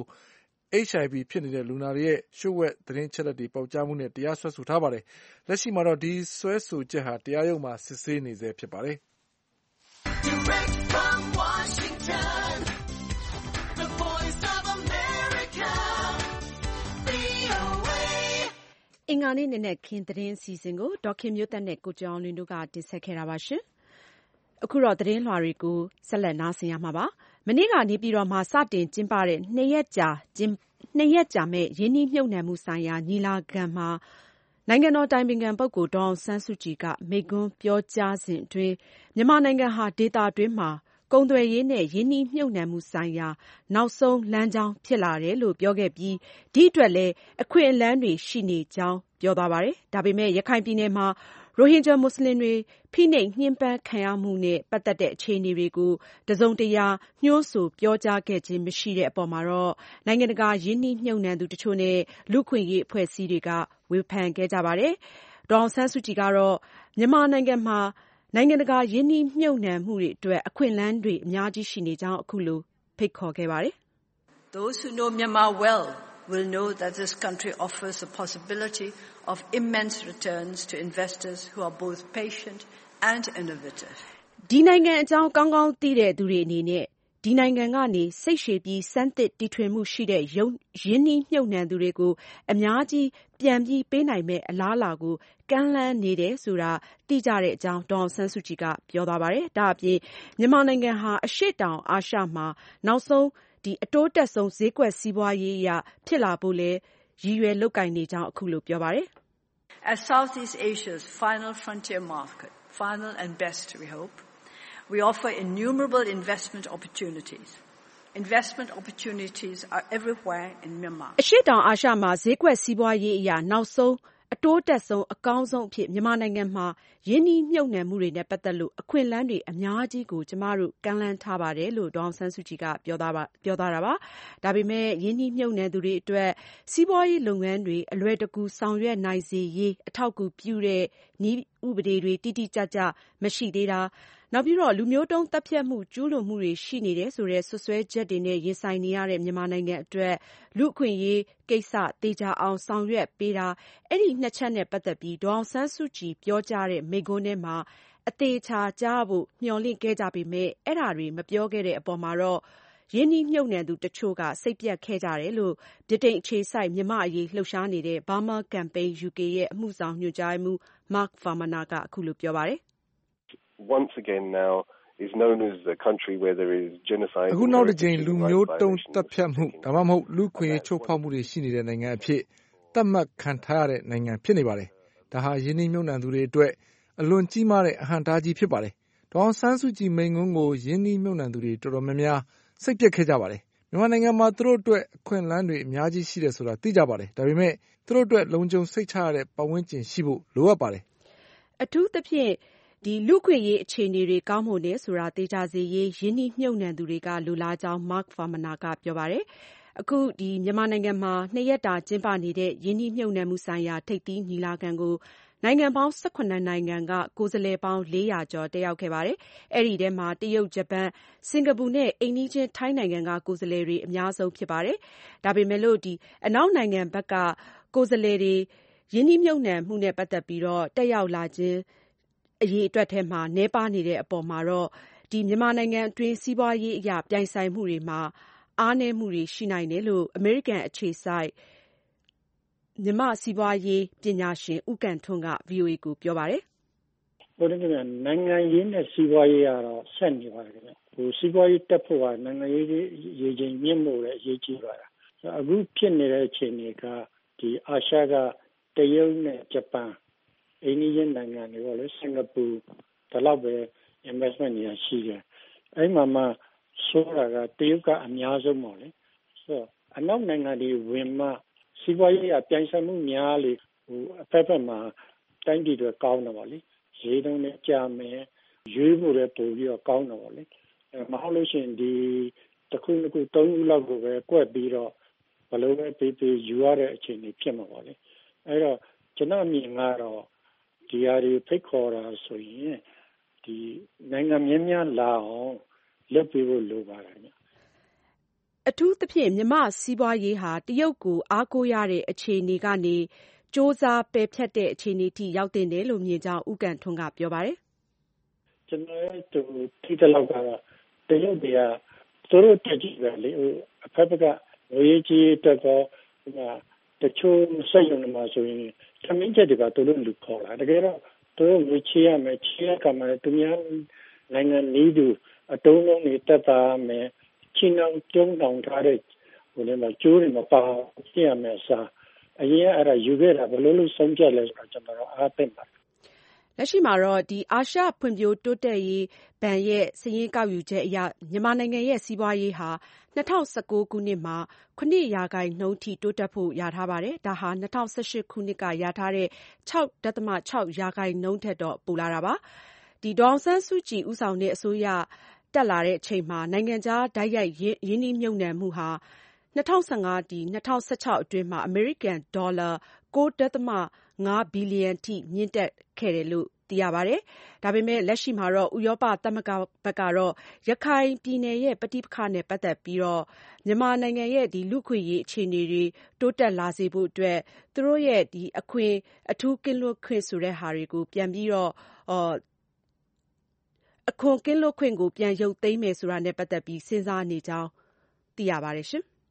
H I V ဖြစ်နေတဲ့လူနာတွေရဲ့လျှို့ဝှက်သတင်းအချက်အလက်တွေပေါက်ကြားမှုနဲ့တရားစွဲဆိုထားပါတယ်။လက်ရှိမှာတော့ဒီစွဲဆိုချက်ဟာတရားရုံးမှာစစ်ဆေးနေဆဲဖြစ်ပါတယ်။ Direct from Washington, the voice of America, V O A အင်္ဂါနေ့နေ့နဲ့ခင်သတင်းအစီအစဉ်ကိုဒေါက်ခင်မျိုးသက်နဲ့ကိုကျော်အောင်လွင်တို့ကတင်ဆက်ခဲ့တာပါရှင်။အခုတော့သတင်းလွှာတွေကိုဆက်လက်နားဆင်ရမှာပါ။မနေ့ကနေပြည်တော်မှာစတင်ကျင်းပတဲ့နှစ်ရက်ကြာကျင်းနှစ်ရက်ကြာမဲ့ရင်းနှီးမြှုပ်နှံမှုဆိုင်ရာညီလာခံမှာနိုင်ငံတော်တိုင်ပင်ခံပုဂ္ဂိုလ်ဒေါ်အောင်ဆန်းစုကြည်ကမိန့်ခွန်းပြောကြားစဉ်အတွင်းမြန်မာနိုင်ငံဟာဒေသတွင်းမှာကုန်သွယ်ရေးနဲ့ရင်းနှီးမြှုပ်နှံမှုဆိုင်ရာနောက်ဆုံးလမ်းကြောင်းဖြစ်လာတယ်လို့ပြောခဲ့ပြီးဒီအတွက်လည်းအခွင့်အလမ်းတွေရှိနေကြောင်းပြောသွားပါတယ်။ဒါပေမဲ့ရခိုင်ပြည်နယ်မှာရိုဟင်ဂျာမွတ်စလင်တွေဖိနှိပ်ညှဉ်းပန်းခံရမှုနဲ့ပတ်သက်တဲ့အခြေအနေတွေကိုတစုံတရာညှိုးဆိုပြောကြားခဲ့ခြင်းမရှိတဲ့အပေါ်မှာတော့နိုင်ငံတကာရင်းနှီးမြှုပ်နှံသူတချို့နဲ့လူ့အခွင့်အရေးအဖွဲ့အစည်းတွေကဝေဖန်ခဲ့ကြပါတယ်။ဒေါ်အောင်ဆန်းစုကြည်ကတော့မြန်မာနိုင်ငံမှာနိုင်ငံတကာရင်းနှီးမြှုပ်နှံမှုတွေအတွက်အခွင့်အလမ်းတွေအများကြီးရှိနေကြောင်းအခုလိုဖိတ်ခေါ်ခဲ့ပါတယ်။ Those who know Myanmar well will know that this country offers the possibility of immense returns to investors who are both patient and innovative. ဒီနိုင်ငံအကြောင်းကောင်းကောင်းသိတဲ့သူတွေအနေနဲ့ဒီနိုင်ငံကနေစိတ်ရှည်ပြီးစမ်းသစ်တီထွင်မှုရှိတဲ့ရင်းနှီးမြှုပ်နှံသူတွေကိုအများကြီးပြန်ပြီးပေးနိုင်မဲ့အလားအလာကိုကမ်းလှမ်းနေတယ်ဆိုတာသိကြတဲ့အကြောင်းဒေါ်အောင်ဆန်းစုကြည်ကပြောသွားပါတယ်။ဒါအပြင်မြန်မာနိုင်ငံဟာအရှေ့တောင်အာရှမှာနောက်ဆုံးဒီအတိုးတက်ဆုံးဈေးကွက်စီးပွားရေးအရဖြစ်လာဖို့လဲရည်ရွယ်လုပ်ကိုင်နေကြောင်းအခုလိုပြောပါတယ်။ As Southeast Asia's final frontier market, final and best we hope, we offer innumerable investment opportunities. Investment opportunities are everywhere in Myanmar. အရှေ့တောင်အာရှမှာဈေးကွက်စီးပွားရေးအရနောက်ဆုံးအတိုးတက်ဆုံးအကောင်းဆုံးအဖြစ်မြန်မာနိုင်ငံမှာယင်းနှီးမြှုပ်နှံမှုတွေနဲ့ပတ်သက်လို့အခွင့်အလမ်းတွေအများကြီးကိုကျမတို့ကမ်းလှမ်းထားပါတယ်လို့ဒေါ်အောင်ဆန်းစုကြည်ကပြောသွားပါပြောသွားတာပါ။ဒါပေမဲ့ယင်းနှီးမြှုပ်နှံသူတွေအတွက်စီးပွားရေးလုပ်ငန်းတွေအလွယ်တကူဆောင်ရွက်နိုင်စေရေးအထောက်အကူပြုတဲ့နည်းဥပဒေတွေတိတိကျကျမရှိသေးတာနောက်ပြီးတော့လူမျိုးတုံးသတ်ဖြတ်မှုကျူးလွန်မှုတွေရှိနေတယ်ဆိုတဲ့ဆွဆွဲချက်တွေနဲ့ရင်ဆိုင်နေရတဲ့မြန်မာနိုင်ငံအတွက်လူအခွင့်အရေးကိစ္စတေချာအောင်ဆောင်ရွက်ပေးတာအဲ့ဒီနှစ်ချက်နဲ့ပတ်သက်ပြီးဒေါ်အောင်ဆန်းစုကြည်ပြောကြားတဲ့မိန့်ခွန်းထဲမှာအသေးချာကြားဖို့မျှော်လင့်ခဲ့ကြပေမဲ့အဲ့ဒါတွေမပြောခဲ့တဲ့အပေါ်မှာတော့ယင်းနှီးမြှုပ်နှံသူတချို့ကစိတ်ပျက်ခဲ့ကြတယ်လို့ဗြိတိန်အခြေစိုက်မြန်မာအရေးလှုပ်ရှားနေတဲ့ Burma Campaign ယူ ကေ ရဲ့အမှုဆောင်ညွှန်ကြားရေးမှူး Mark Farmaner ကအခုလိုပြောပါတယ်။ Once again now is known as a country where there is genocide အခုနောက်တစ်ကြိမ်လူမျိုးတုံးတပ်ဖြတ်မှုဒါမှမဟုတ်လူခွင့်ချိုးဖောက်မှုတွေရှိနေတဲ့နိုင်ငံအဖြစ်သတ်မှတ်ခံထားရတဲ့နိုင်ငံဖြစ်နေပါတယ်။ဒါဟာယင်းနှိမ့်မြုပ်နှံသူတွေအတွက်အလွန်ကြီးမားတဲ့အဟန့်တားကြီးဖြစ်ပါတယ်။ဒေါ်အောင်ဆန်းစုကြည်မိန့်ခွန်းကိုယင်းနှိမ့်မြုပ်နှံသူတွေတော်တော်များများစိတ်ပျက်ခဲ့ကြပါတယ်။မြန်မာနိုင်ငံမှာသူတို့အတွက်အခွင့်အလမ်းတွေအများကြီးရှိတယ်ဆိုတာသိကြပါတယ်။ဒါပေမဲ့သူတို့အတွက်လုံခြုံစိတ်ချရတဲ့ပတ်ဝန်းကျင်ရှိဖို့လိုအပ်ပါတယ်။အထူးသဖြင့်ဒီလူခွင့်ရေးအခြေအနေတွေကောင်းမွန်တယ်ဆိုတာသိကြစေရေးယင်းနှိမ့်မြုပ်နှံသူတွေကလိုလားကြောင်း Mark Farmaner ကပြောပါတယ်။အခုဒီမြန်မာနိုင်ငံမှာနှစ်ရက်တာကျင်းပနေတဲ့ယင်းနှိမ့်မြုပ်နှံမှုဆိုင်ရာထိပ်သီးညီလာခံကိုနိုင်ငံပေါင်း၁၇နိုင်ငံကကိုယ်စားလှယ်ပေါင်း၄ရာကျော်တက်ရောက်ခဲ့ပါတယ်။အဲဒီထဲမှာတရုတ်၊ဂျပန်၊စင်ကာပူနဲ့အိမ်နီးချင်းထိုင်းနိုင်ငံကကိုယ်စားလှယ်တွေအများဆုံးဖြစ်ပါတယ်။ဒါပေမဲ့လို့ဒီအနောက်နိုင်ငံဘက်ကကိုယ်စားလှယ်တွေယင်းနှိမ့်မြုပ်နှံမှုနဲ့ပတ်သက်ပြီးတော့တက်ရောက်လာခြင်းအရေးအတွက်ထဲမှာနည်းပါးနေတဲ့အပေါ်မှာတော့ဒီမြန်မာနိုင်ငံအတွင်းစီးပွားရေးအရာပြိုင်ဆိုင်မှုတွေမှာအားနည်းမှုတွေရှိနိုင်တယ်လို့အမေရိကန်အခြေစိုက်မြန်မာစီးပွားရေးပညာရှင်ဦးကံထွန်းက ဗွီအိုအေ ကိုပြောပါတယ်။ဟုတ်တယ်ခင်ဗျ။နိုင်ငံရေးနဲ့စီးပွားရေးကတော့ဆက်နေပါတယ်ခင်ဗျ။ဟိုစီးပွားရေးတက်ဖို့ကနိုင်ငံရေးရေချိန်မြင့်ဖို့လည်းအရေးကြီးပါတာ။အခုဖြစ်နေတဲ့အခြေအနေကဒီအာရှကတရုတ်နဲ့ဂျပန်အိန္ဒိယနိုင်ငံတွေပေါ့လေစင်ကာပူဒါတော့ပဲ investment တွေရှိတယ်။အဲ့မှာမှဆိုတာကတရုတ်ကအများဆုံးပေါ့လေ။ဆိုတော့အနောက်နိုင်ငံတွေဝင်မှစီးပွားရေးအပြိုင်ဆိုင်မှုများလေဟိုအဖက်ဖက်မှာတိုင်းပြည်တွေကောင်းတယ်ပေါ့လေ။ဈေးနှုန်းနဲ့ကြာမယ်ရွေးဖို့လည်းပို့ပြီးတော့ကောင်းတယ်ပေါ့လေ။အဲမဟုတ်လို့ရှိရင်ဒီတစ်ခုတစ်ခုသုံးခုလောက်ကိုပဲကွက်ပြီးတော့ဘလို့ပဲပေးပေးယူရတဲ့အခြေအနေဖြစ်မှာပေါ့လေ။အဲ့တော့ကျွန်တော်အမြင်ကတော့ဒီဟာတွေဖိတ်ခေါ်တာဆိုရင်ဒီနိုင်ငံများများလာအောင်လုပ်ပေးဖို့လိုပါတယ်ဗျ။အထူးသဖြင့်မြန်မာစီးပွားရေးဟာတရုတ်ကိုအားကိုးရတဲ့အခြေအနေကနေစ조사ပယ်ဖြတ်တဲ့အခြေအနေထိရောက်တဲ့တယ်လို့မြင်ကြောင်းဦးကံထွန်းကပြောပါတယ်။ကျွန်တော်ရဲ့သူထိတဲ့လောက်ကတော့တရုတ်တွေကသူတို့တက်ကြည့်ပဲလေအဖက်ဖက်ကငွေကြီးတက်တော့တချို့စက်ရုံတွေမှာဆိုရင်ခမင်းချက်တွေကသူတို့လူခေါ်လာတကယ်တော့သူတို့ဝေချေရမယ်ချေရကမှသူများနိုင်ငံနေသူအတုံးလုံးတွေတက်တာမယ်ချင်းအောင်ကျုံတောင်ထားတဲ့ဟိုလည်းမကျိုးတွေမပါပြရမယ်စားအရင်အဲ့ဒါယူခဲ့တာဘယ်လိုလုပ်ဆုံးဖြတ်လဲဆိုတော့ကျွန်တော်အားသိပါတယ်လက်ရှိမှာတော့ဒီအာရှဖွံ့ဖြိုးတိုးတက်ရေးဘဏ်ရဲ့စာရင်းကောက်ယူချက်အရမြန်မာနိုင်ငံရဲ့စီးပွားရေးဟာ၂၀၁၉ခုနှစ်မှာ၇ရာခိုင်နှုန်းထိတိုးတက်ဖို့ရထားပါတယ်။ဒါဟာ၂၀၁၈ခုနှစ်ကရထားတဲ့၆ဒသမ၆ရာခိုင်နှုန်းထက်တော့ပိုလာတာပါ။ဒီဒေါ်အောင်ဆန်းစုကြည်ဦးဆောင်တဲ့အစိုးရတက်လာတဲ့အချိန်မှာနိုင်ငံခြားတိုက်ရိုက်ရင်းနှီးမြှုပ်နှံမှုဟာ၂၀၁၅ဒီ၂၀၁၆အတွင်းမှာအမေရိကန်ဒေါ်လာ၉ဒသမ၅ဘီလီယံထိမြင့်တက်ခဲ့တယ်လို့သိရပါတယ်။ဒါပေမဲ့လက်ရှိမှာတော့ဥရောပသမဂ္ဂဘက်ကတော့ရခိုင်ပြည်နယ်ရဲ့ပဋိပက္ခနဲ့ပတ်သက်ပြီးတော့မြန်မာနိုင်ငံရဲ့ဒီလူ့ခွင့်ရေးအခြေအနေတွေတိုးတက်လာစေဖို့အတွက်သူတို့ရဲ့ဒီအခွင့်အထူးကင်းလွတ်ခွင့်ဆိုတဲ့ဟာတွေကိုပြန်ပြီးတော့အော်အခွန်ကင်းလွတ်ခွင့်ကိုပြန်ရုပ်သိမ်းမယ်ဆိုတာနဲ့ပတ်သက်ပြီးစဉ်းစားနေကြောင်းသိရပါတယ်ရှင်။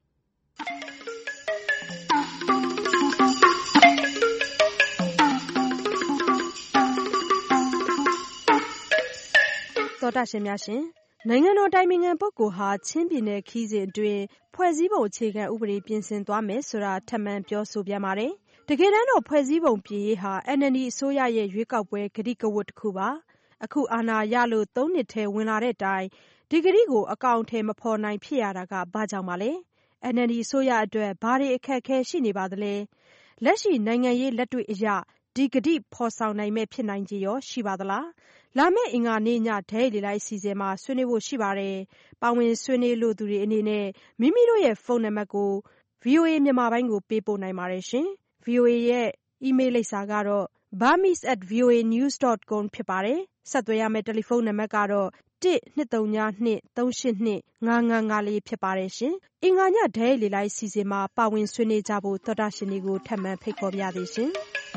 သောတာရှင်များရှင်နိုင်ငံတော်တိုင်ပင်ခံပုဂ္ဂိုလ်ဟာချင်းပြည်နယ်ခီးစဉ်အတွင်းဖွဲ့စည်းပုံအခြေခံဥပဒေပြင်ဆင်သွားမယ်ဆိုတာထပ်မံပြောဆိုပြန်ပါတယ်။တကယ်တမ်းတော့ဖွဲ့စည်းပုံပြင်ရေးဟာ အန်အယ်လ်ဒီ အစိုးရရဲ့ရွေးကောက်ပွဲကတိကဝတ်တစ်ခုပါ။အခုအာဏာရလို့သုံးနှစ်ထဲဝင်လာတဲ့တိုင်ဒီကတိကိုအကောင်အထည်မဖော်နိုင်ဖြစ်ရတာကဘာကြောင့်ပါလဲ။အန်အယ်လ်ဒီ အစိုးရအတွက်ဘာတွေအခက်အခဲရှိနေပါသလဲ။လက်ရှိနိုင်ငံရေးလက်တွေ့အရဒီကတိဖော်ဆောင်နိုင်မဲ့ဖြစ်နိုင်ခြေရောရှိပါသလားလာမယ့်အင်္ဂါနေ့ညဓာတ်လေလိုက်အစီအစဉ်မှာဆွေးနွေးဖို့ရှိပါတယ်ပါဝင်ဆွေးနွေးလို့သူတွေအနေနဲ့မိမိတို့ရဲ့ဖုန်းနံပါတ်ကို ဗွီအိုအေ မြန်မာပိုင်းကိုပေးပို့နိုင်ပါတယ်ရှင် ဗွီအိုအေ ရဲ့အီးမေးလ်လိပ်စာကတော့ burmese at voa news dot com ဖြစ်ပါတယ်ဆက်သွယ်ရမယ့်တယ်လီဖုန်းနံပါတ်ကတော့one two three two three eight two five five five fourဖြစ်ပါတယ်ရှင်အင်္ဂါညဓာတ်လေလိုက်အစီအစဉ်မှာပါဝင်ဆွေးနွေးကြဖို့သောတာရှင်တွေကိုထပ်မံဖိတ်ခေါ်ပါရစေရှင်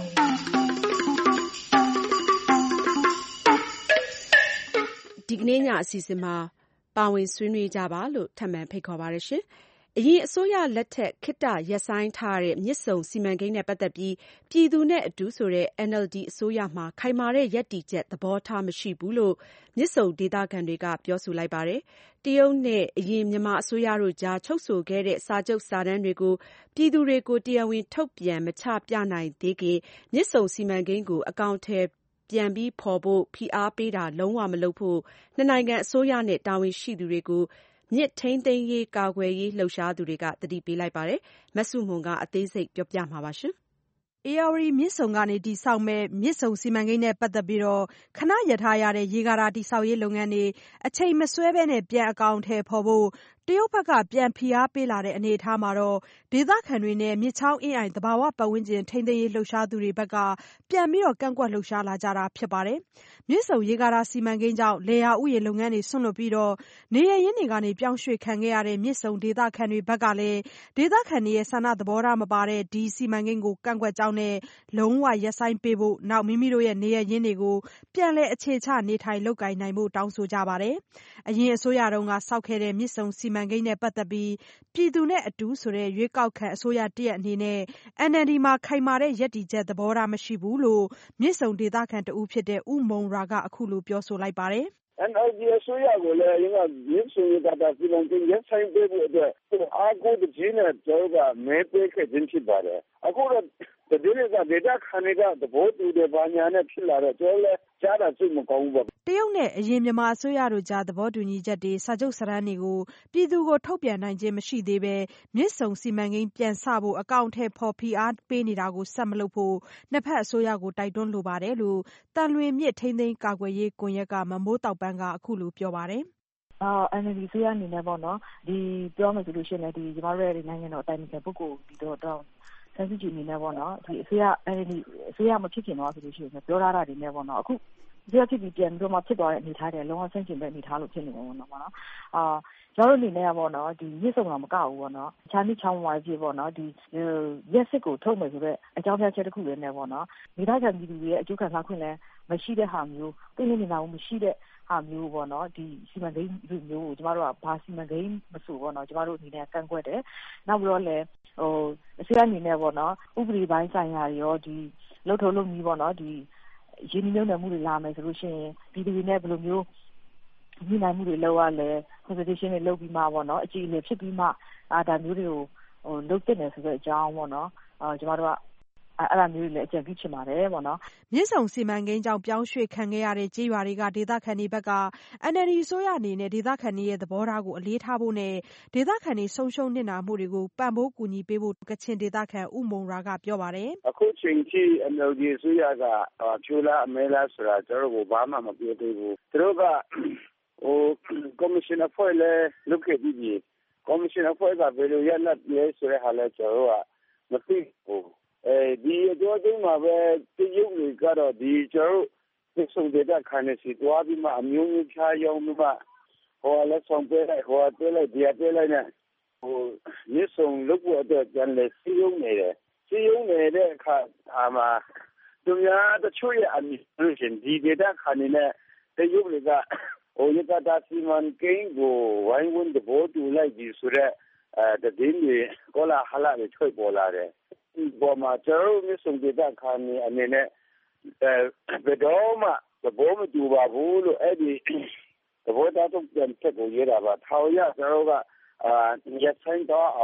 ဒီကနေ့ညအစီအစဉ်မှာပါဝင်ဆွေးနွေးကြပါလို့ထပ်မံဖိတ်ခေါ်ပါရရှင်အရင်အစိုးရလက်ထက်ခေတ္တရပ်ဆိုင်းထားတဲ့မြစ်ဆုံစီမံကိန်းနဲ့ပတ်သက်ပြီးပြည်သူနဲ့အတူဆိုတဲ့ အန်အယ်လ်ဒီ အစိုးရမှာခိုင်မာတဲ့ရပ်တည်ချက်သဘောထားမရှိဘူးလို့မြစ်ဆုံဒေသခံတွေကပြောဆိုလိုက်ပါတယ်။တရုတ်နဲ့အရင်မြန်မာအစိုးရတို့ကြားချုပ်ဆိုခဲ့တဲ့စာချုပ်စာတမ်းတွေကိုပြည်သူတွေကိုတရားဝင်ထုတ်ပြန်မချပြနိုင်သေးခင်မြစ်ဆုံစီမံကိန်းကိုအကောင်အထည်ပြန်ပြီးဖော်ဖို့ဖိအားပေးတာလုံးဝမလုပ်ဖို့နှစ်နိုင်ငံအစိုးရနဲ့တာဝန်ရှိသူတွေကိုမြစ်ထိန်းသိမ်းရေးကာကွယ်ရေးလှုပ်ရှားသူတွေကသတိပေးလိုက်ပါတယ်။မဆုမွန်ကအသေးစိတ်ပြောပြမှာပါရှင်။ဧရာဝတီမြစ်ဆုံကနေတည်ဆောက်မဲ့မြစ်ဆုံစီမံကိန်းနဲ့ပတ်သက်ပြီးတော့ခဏရထားရတဲ့ရေကာတာတည်ဆောက်ရေးလုပ်ငန်းတွေအချိန်မဆွဲဘဲနဲ့ပြန်အကောင်အထည်ဖော်ဖို့တရုတ်ဘက်ကပြန်ဖိအားပေးလာတဲ့အနေအထားမှာတော့ဒေသခံတွေနဲ့မြစ်ချောင်းအင်းအိုင်သဘာဝပတ်ဝန်းကျင်ထိန်းသိမ်းရေးလှုပ်ရှားသူတွေဘက်ကပြန်ပြီးတော့ကန့်ကွက်လှုပ်ရှားလာကြတာဖြစ်ပါတယ်။မြစ်ဆုံရေကာတာစီမံကိန်းကြောင့်လယ်ယာဥယျာဉ်လုပ်ငန်းတွေဆွန့်လွတ်ပြီးတော့နေရရင်းတွေကနေပြောင်းရွှေ့ခံခဲ့ရတဲ့မြစ်ဆုံဒေသခံတွေဘက်ကလည်းဒေသခံတွေရဲ့ဆန္ဒသဘောထားမပါတဲ့ဒီစီမံကိန်းကိုကန့်ကွက်ကြောင်းနဲ့လုံးဝရပ်ဆိုင်းပေးဖို့နောက်မိမိတို့ရဲ့နေရရင်းတွေကိုပြန်လည်အခြေချနေထိုင်လုပ်ကိုင်နိုင်ဖို့တောင်းဆိုကြပါတယ်။အရင်အစိုးရတုန်းကစောက်ခဲ့တဲ့မြစ်ဆုံစီမံကိန်းနဲ့ပတ်သက်ပြီးပြည်သူနဲ့အတူဆိုတဲ့ရွေးကောက်ခံအစိုးရတရက်အနေနဲ့ အန်အယ်လ်ဒီ မှာခိုင်မာတဲ့ရပ်တည်ချက်သဘောထားမရှိဘူးလို့မြစ်ဆုံဒေသခံတဦးဖြစ်တဲ့ဦးမုံရာကအခုလိုပြောဆိုလိုက်ပါတယ်။ အန်အယ်လ်ဒီ အစိုးရကိုလည်းအရင်ကမြစ်ဆုံရေကာတာစီမံကိန်းရပ်ဆိုင်းပေးဖို့အတွက်အားကိုးတကြီးနဲ့ကျွန်တော်ကမဲပေးခဲ့ခြင်းဖြစ်ပါတယ်။အခုတော့ဒီနေ့ကဒေတာခဏကသဘောတူတဲ့ဘာညာနဲ့ဖြစ်လာတော့ကျွန်တော်လည်းကြားတာစိတ်မကောင်းဘူးပေါ့တရုတ်နဲ့အရင်မြန်မာအစိုးရတို့ကြားသဘောတူညီချက်တွေစာချုပ်စာတမ်းတွေကိုပြည်သူကိုထုတ်ပြန်နိုင်ခြင်းမရှိသေးပဲမြစ်ဆုံစီမံကိန်းပြန်ဆဖို့အကောင့်ထဲပေါ်ဖိအားပေးနေတာကိုဆက်မလုပ်ဖို့နှစ်ဖက်အစိုးရကိုတိုက်တွန်းလိုပါတယ်လို့တန်လွင်မြစ်ထိန်းသိမ်းကာကွယ်ရေးကွန်ရက်ကမမိုးတောက်ပန်းကအခုလိုပြောပါတယ်အာ အန်အယ်လ်ဒီ ဆိုရအနေနဲ့ပေါ့နော်ဒီပြောမယ်ဆိုလို့ရှိရင်ဒီကျမတို့ရဲ့နိုင်ငံတော်အတိုင်ပင်ခံပုဂ္ဂိုလ်ဒီတော့တော့ဆန်းစုကြည်အနေနဲ့ပေါ့နော်ဒီအစိုးရ အန်အယ်လ်ဒီ အစိုးရမဖြစ်ခင်တော့ဆိုလို့ရှိရင်ပြောထားတာတွေနဲ့ပေါ့နော်အခုဒီအဖြစ်ပြီးပြန်ပြီးတော့မှဖြစ်သွားတဲ့အနေထားတွေလုံးဝဆန့်ကျင်တဲ့အနေထားလို့ဖြစ်နေမှာပေါ့နော်အာကျွန်တော်တို့အနေနဲ့ပေါ့နော်ဒီမြစ်ဆုံတာမကဘူးပေါ့နော်ချာမီချောင်းဝါကြီးပေါ့နော်ဒီရက်စစ်ကိုထုတ်မယ်ဆိုတော့အကြောင်းပြချက်တစ်ခုလည်းနဲ့ပေါ့နော်မိသားစုပြည်သူတွေရဲ့အကျိုးခံစားခွင့်လည်းမရှိတဲ့ဟာမျိုးသိနေနေတာမရှိတဲ့ဟာမျိုးပေါ့နော်ဒီစီမံကိန်းလူမျိုးကိုကျမတို့ကဘာစီမံကိန်းမဆိုပေါ့နော်ကျမတို့အနေနဲ့ကန့်ကွက်တယ်နောက်ပြီးတော့လည်းဟိုအစိုးရအနေနဲ့ပေါ့နော်ဥပဒေပိုင်းဆိုင်ရာရောဒီလှုပ်ထုံးလုပ်ပြီးပေါ့နော်ဒီရင်းနှီးမြှုပ်နှံမှုတွေလာမယ်ဆိုလို့ရှိရင်ပြည်သူတွေနဲ့ဘယ်လိုမျိုးညှိနှိုင်းမှုတွေလုပ်ရလဲ consultation တွေလုပ်ပြီးမှပေါ့နော်အကြည့်အလည်ဖြစ်ပြီးမှအာဒါမျိုးတွေကိုဟိုလုပ်တင်တယ်ဆိုတဲ့အကြောင်းပေါ့နော်အာကျမတို့ကအဲ့ဒါမျိုးတွေလည်းအကြံပြုချင်ပါတယ်ပေါ့နော်မြစ်ဆုံစီမံကိန်းကြောင့်ပြောင်းရွှေ့ခံခဲ့ရတဲ့ကြေးရွာတွေကဒေသခံတွေဘက်က အန်အယ်လ်ဒီ အစိုးရအနေနဲ့ဒေသခံတွေရဲ့သဘောထားကိုအလေးထားဖို့နဲ့ဒေသခံတွေဆုံးရှုံးနစ်နာမှုတွေကိုပံ့ပိုးကူညီပေးဖို့ကချင်ဒေသခံဦးမုံရာကပြောပါတယ်အခုချိန်ထိ အန်အယ်လ်ဒီ အစိုးရကဖြိုးလားအမဲလားဆိုတာကျွန်တော်တို့ဘာမှမပြောသေးဘူးသူတို့ကဟိုကော်မရှင်အဖွဲ့လည်းလုပ်ခဲ့ပြီးပြီကော်မရှင်အဖွဲ့ကဘယ်လိုရလဒ်လဲဆိုတဲ့ဟာလဲကျွန်တော်တို့ကမသိဘူးအဲဒီအကျိုးသိမ်းမှာပဲတရုတ်တွေကတော့ဒီကျွန်တော်တို့စုံတဲ့ခံနေစီတွားပြီးမှအမျိုးမျိုးဖြားရောင်းပြီးမှဟိုလည်းဆောင်ပေးလိုက်ဟိုပေးလိုက်ဒီပေးလိုက်နဲ့ဟိုရစ်စုံလုပ်ဖို့အတွက်ပြန်လဲစီးရုံးနေတယ်စီးရုံးနေတဲ့အခါအာမှာသူများတချို့ရဲ့အမြင်လို့ရှင်ဒီဒေတာခံနေတဲ့တရုတ်တွေကဟိုရကတာစီမံကိန်းကိုဝိုင်းဝန်းသဘောတူလိုက်ပြီးဆိုတော့အဲတည်င်းတွေကောလာဟလာတွေထွက်ပေါ်လာတယ်ဒီပေါ်မှာကျွန်တော်တို့စုံဒေတာခံနေအနေနဲ့အဲဘယ်တော့မှသဘောမတူပါဘူးလို့အဲ့ဒီသဘောထားတော့ပြန်ချက်ကိုရေးတာပါထောင်ရကျွန်တော်ကအာရက်ဆိုင်တော့အောင်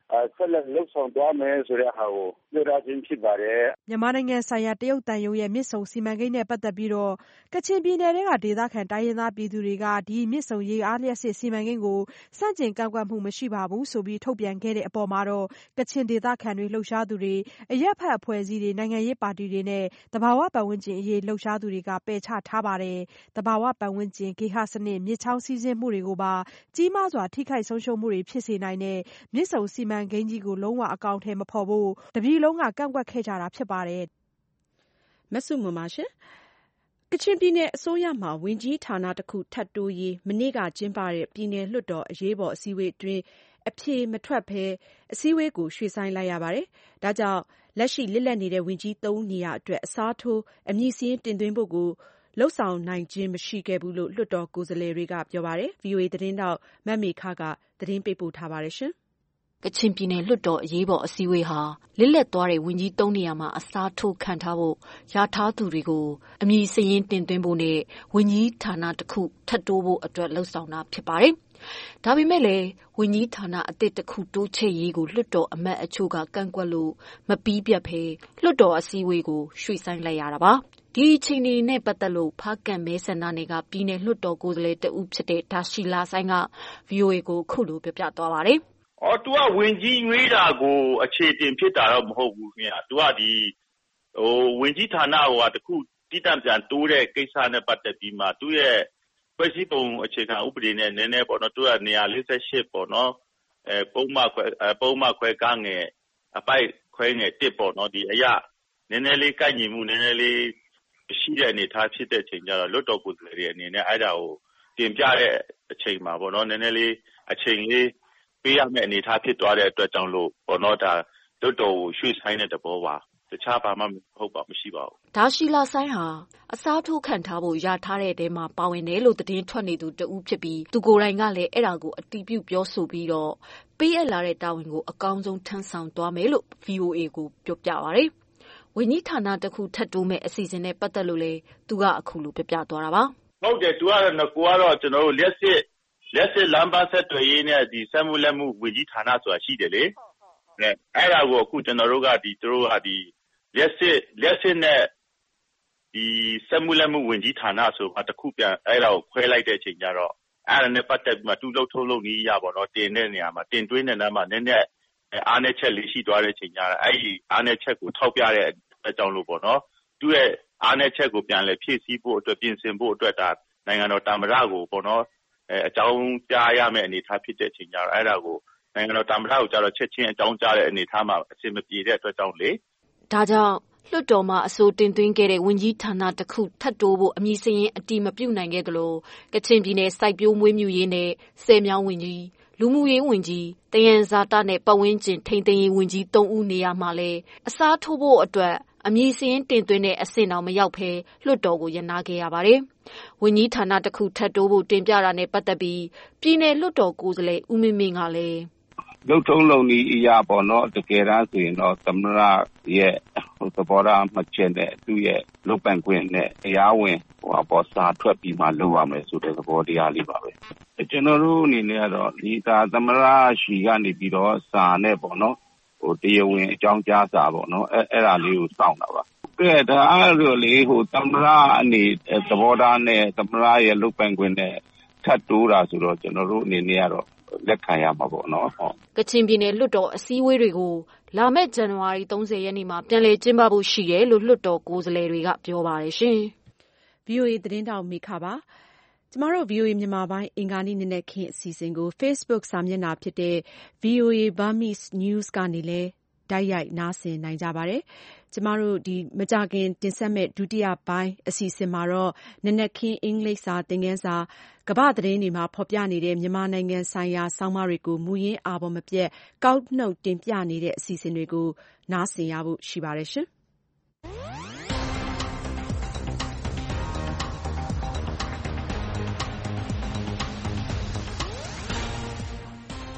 ဆက်လက်လှုပ်ဆောင်သွားမယ်ဆိုတဲ့ဟာကိုပြောထားခြင်းဖြစ်ပါတယ်။မြန်မာနိုင်ငံဆိုင်ရာတရုတ်သံရုံးရဲ့မြစ်ဆုံစီမံကိန်းနဲ့ပတ်သက်ပြီးတော့ကချင်ပြည်နယ်ကဒေသခံတိုင်းရင်းသားပြည်သူတွေကဒီမြစ်ဆုံရေအားလျှပ်စစ်စီမံကိန်းကိုစန့်ကျင်ကန့်ကွက်မှုမရှိပါဘူးဆိုပြီးထုတ်ပြန်ခဲ့တဲ့အပေါ်မှာတော့ကချင်ဒေသခံတွေလှုပ်ရှားသူတွေအရက်ဖက်အဖွဲ့အစည်းတွေနိုင်ငံရေးပါတီတွေနဲ့သဘာဝပတ်ဝန်းကျင်အရေးလှုပ်ရှားသူတွေကပယ်ချထားပါတယ်။သဘာဝပတ်ဝန်းကျင်ဂေဟစနစ်မြစ်ချောင်းစီးဆင်းမှုတွေကိုပါကြီးမားစွာထိခိုက်ဆုံးရှုံးမှုတွေဖြစ်စေနိုင်တဲ့မြစ်ဆုံစီမံကိန်းကြီးကိုလုံးဝအကောင်အထည်မဖော်ဖို့တပြည်လုံးကကန့်ကွက်ခဲ့ကြတာဖြစ်ပါတယ်။မဆုမမရှင်ကချင်ပြည်နယ်အစိုးရမှဝင်ကြီးဌာနတစ်ခုထပ်တိုးရေးမနေ့ကကျင်းပတဲ့ပြည်နယ်လွှတ်တော်အရေးပေါ်အစည်းအဝေးအတွင်းအဖြေမထွက်ဘဲအစည်းအဝေးကိုရွှေ့ဆိုင်းလိုက်ရပါတယ်။ဒါကြောင့်လက်ရှိလစ်လပ်နေတဲ့ဝင်ကြီးသုံးနေရာအတွက်အစားထိုးအမည်စာရင်းတင်သွင်းဖို့ကိုလှုပ်ဆောင်နိုင်ခြင်းမရှိခဲ့ဘူးလို့လွှတ်တော်ကိုယ်စားလှယ်တွေကပြောပါတယ်။ ဗွီအိုအေသတင်းတောက်မမေခကသတင်းပေးပို့ထားပါတယ်ရှင်။ကချင်ပြည်နယ်လွှတ်တော်အရေးပေါ်အစည်းအဝေးဟာလစ်လက်သွားတဲ့ဝင်ကြီးသုံးနေရာမှာအစားထိုးခံထားဖို့ရထားသူတွေကိုအမည်စရင်းတင်သွင်းဖို့နဲ့ဝင်ကြီးဌာနတစ်ခုထပ်တိုးဖို့အတွက်လှုပ်ဆောင်တာဖြစ်ပါတယ်။ဒါပေမဲ့လည်းဝင်ကြီးဌာနအသစ်တစ်ခုတိုးချဲ့ရေးကိုလွှတ်တော်အမတ်အချို့ကကန့်ကွက်လို့မပြီးပြတ်ဘဲလွှတ်တော်အစည်းအဝေးကိုရွှေ့ဆိုင်းလိုက်ရတာပါ။ဒီအချိန်လေးနဲ့ပတ်သက်လို့ဖားကန့်မဲဆန္ဒနယ်ကပြည်နယ်လွှတ်တော်ကိုယ်စားလှယ်တဦးဖြစ်တဲ့ဒါရှိလာဆိုင်က ဗွီအိုအေကိုခုလိုပြပြသွားပါတယ်။အော်သူကဝင်ကြီးရွေးတာကိုအခြေတင်ဖြစ်တာတော့မဟုတ်ဘူးခင်ဗျာ။သူကဒီဟိုဝင်ကြီးဌာနဟိုကတခုတိတန့်ပြန်တိုးတဲ့ကိစ္စနဲ့ပတ်သက်ပြီးမှသူရဲ့ဖွဲ့စည်းပုံအခြေခံဥပဒေနဲ့နည်းနည်းပေါ့နော်သူကနေရာလေးဆယ်ရှစ်ပေါ့နော်အဲပုံမှန်ခွဲပုံမှန်ခွဲကားငယ်အပိုက်ခွဲငယ်တစ်ပေါ့နော်ဒီအရာနည်းနည်းလေးကိုက်ညီမှုနည်းနည်းလေးရှိတဲ့အနေထားဖြစ်တဲ့ချိန်ကျတော့လွတ်တော်ကိုယ်စားလှယ်တွေအနေနဲ့အဲ့ဒါကိုတင်ပြတဲ့အချိန်မှာပေါ့နော်နည်းနည်းလေးအချိန်လေးပေးရမယ့်အနေထားဖြစ်သွားတဲ့အတွက်ကြောင့်လို့ပေါ့နော်ဒါလွတ်တော်ကိုရွှေ့ဆိုင်တဲ့သဘောပါတခြားဘာမှမဟုတ်ပါမရှိပါဘူးဒါရှိလာဆိုင်ဟာအစားထိုးခံထားဖို့ရထားတဲ့တဲမှာပါဝင်တယ်လို့သတင်းထွက်နေသူတဦးဖြစ်ပြီးသူကိုယ်တိုင်ကလည်းအဲ့ဒါကိုအတီးပြုတ်ပြောဆိုပြီးတော့ပေးအပ်လာတဲ့တာဝန်ကိုအကောင်းဆုံးထမ်းဆောင်သွားမယ်လို့ ဗွီအိုအေ ကိုပြောပြပါရယ်ဝန်ကြီးဌာနတစ်ခုထပ်တိုးမဲ့အစီအစဉ်နဲ့ပတ်သက်လို့လေသူကအခုလိုပြပြသွားတာပါဟုတ်တယ်သူကတော့ကိုကတော့ကျွန်တော်တို့လက်စစ်လက်စစ်လမ်းပန်းဆက်သွယ်ရေးနဲ့ဒီစက်မှုလက်မှုဝန်ကြီးဌာနဆိုတာရှိတယ်လေအဲအဲ့ဒါကိုအခုကျွန်တော်တို့ကဒီသူတို့ကဒီလက်စစ်လက်စစ်နဲ့ဒီစက်မှုလက်မှုဝန်ကြီးဌာနဆိုတာတခုပြန်အဲ့ဒါကိုခွဲလိုက်တဲ့အချိန်ကျတော့အဲ့ဒါနဲ့ပတ်သက်ပြီးမှတူလုံးထုံးလုံးကြီးရပါတော့တင်တဲ့နေရာမှာတင်သွင်းတဲ့နေရာမှာနည်းနည်းအားနည်းချက်လေးရှိသွားတဲ့အချိန်ကျတော့အဲ့ဒီအားနည်းချက်ကိုထောက်ပြတဲ့အကြောင်းလို့ပေါ့နော်သူ့ရဲ့အားနည်းချက်ကိုပြန်လဲဖြည့်ဆည်းဖို့အတွက်ပြင်ဆင်ဖို့အတွက်ဒါနိုင်ငံတော်တာမရကိုပေါ့နော်အဲအကြောင်းကြားရမယ့်အနေထားဖြစ်တဲ့အချိန်ကျတော့အဲ့ဒါကိုနိုင်ငံတော်တာမရကိုကျတော့ချက်ချင်းအကြောင်းကြားတဲ့အနေထားမှာအဆင်မပြေတဲ့အတွက်ကြောင့်လေဒါကြောင့်လွှတ်တော်မှာအဆိုတင်သွင်းခဲ့တဲ့ဝန်ကြီးဌာနတစ်ခုထပ်တိုးဖို့အမည်စရင်းအတိမပြုတ်နိုင်ခဲ့သလိုကချင်ပြည်နယ်စိုက်ပျိုးမွေးမြူရေးနဲ့ဆယ်မြောင်းဝန်ကြီးလူမှုရေးဝန်ကြီးတယန်ဇာတနဲ့ပတ်ဝန်းကျင်ထိန်းသိမ်းရေးဝန်ကြီးသုံးဦးနေရာမှာလဲအစားထိုးဖို့အတွက်အမည်စရင်းတင်သွင်းတဲ့အဆင့်တောင်မရောက်ဘဲလွှတ်တော်ကိုရနာခဲ့ရပါတယ်။ဝန်ကြီးဌာနတစ်ခုထပ်တိုးဖို့တင်ပြတာနဲ့ပတ်သက်ပြီးပြည်နယ်လွှတ်တော်ကိုယ်စားလှယ်ဦးမင်းမင်းကလည်းလုံထုံးလုံနည်းအရာပေါ့နော်တကယ်တမ်းဆိုရင်တော့သမရရဲ့သဘောထားမှချက်နဲ့သူ့ရဲ့လုပ်ပန်ခွင့်နဲ့တရားဝင်ဟိုအပေါ်စာထွက်ပြီးမှလုပ်ရမယ်ဆိုတဲ့သဘောတရားလေးပါပဲကျွန်တော်တို့အနေနဲ့ကတော့ဒီသာသမရရှိကနေပြီးတော့စာနဲ့ပေါ့နော်ဟိုတရားဝင်အကြောင်းကြားစာပေါ့နော်အဲအဲ့ဒါလေးကိုစောင့်တာပါကဲဒါအဲ့လိုလေဟိုသမရအနေသဘောထားနဲ့သမရရဲ့လုပ်ပန်ခွင့်နဲ့ထပ်တိုးတာဆိုတော့ကျွန်တော်တို့အနေနဲ့ကတော့လက်ခံရမှာပေါ့နော်ဟုတ်ကချင်ပြည်နယ်လွှတ်တော်အစည်းအဝေးတွေကိုလာမယ့်ဇန်နဝါရီသုံးဆယ်ရက်နေ့မှာပြန်လည်ကျင်းပဖို့ရှိတယ်လို့လွှတ်တော်ကိုယ်စားလှယ်တွေကပြောပါတယ်ရှင်။ ဗွီအိုအေသတင်းတောက်မိခပါကျမတို့ ဗွီအိုအေမြန်မာပိုင်းအင်္ဂါနေ့နနက်ခင်းအစီအစဉ်ကို Facebook စာမျက်နှာဖြစ်တဲ့ ဗွီအိုအေ Burmese News ကနေလည်းတိုက်ရိုက်နားဆင်နိုင်ကြပါတယ်။ကျမတို့ဒီမကြခင်တင်ဆက်မဲ့ဒုတိယပိုင်းအစီအစဉ်မှာတော့နနက်ခင်းအင်္ဂလိပ်စာသင်ခန်းစာကမ္ဘာသတင်းတွေမှာဖော်ပြနေတဲ့မြန်မာနိုင်ငံဆိုင်ရာဆောင်းပါးတွေကိုမူရင်းအာဘော်မပြတ်ကောက်နှုတ်တင်ပြနေတဲ့အစီအစဉ်တွေကိုနားဆင်ရဖို့ရှိပါတယ်ရှင်။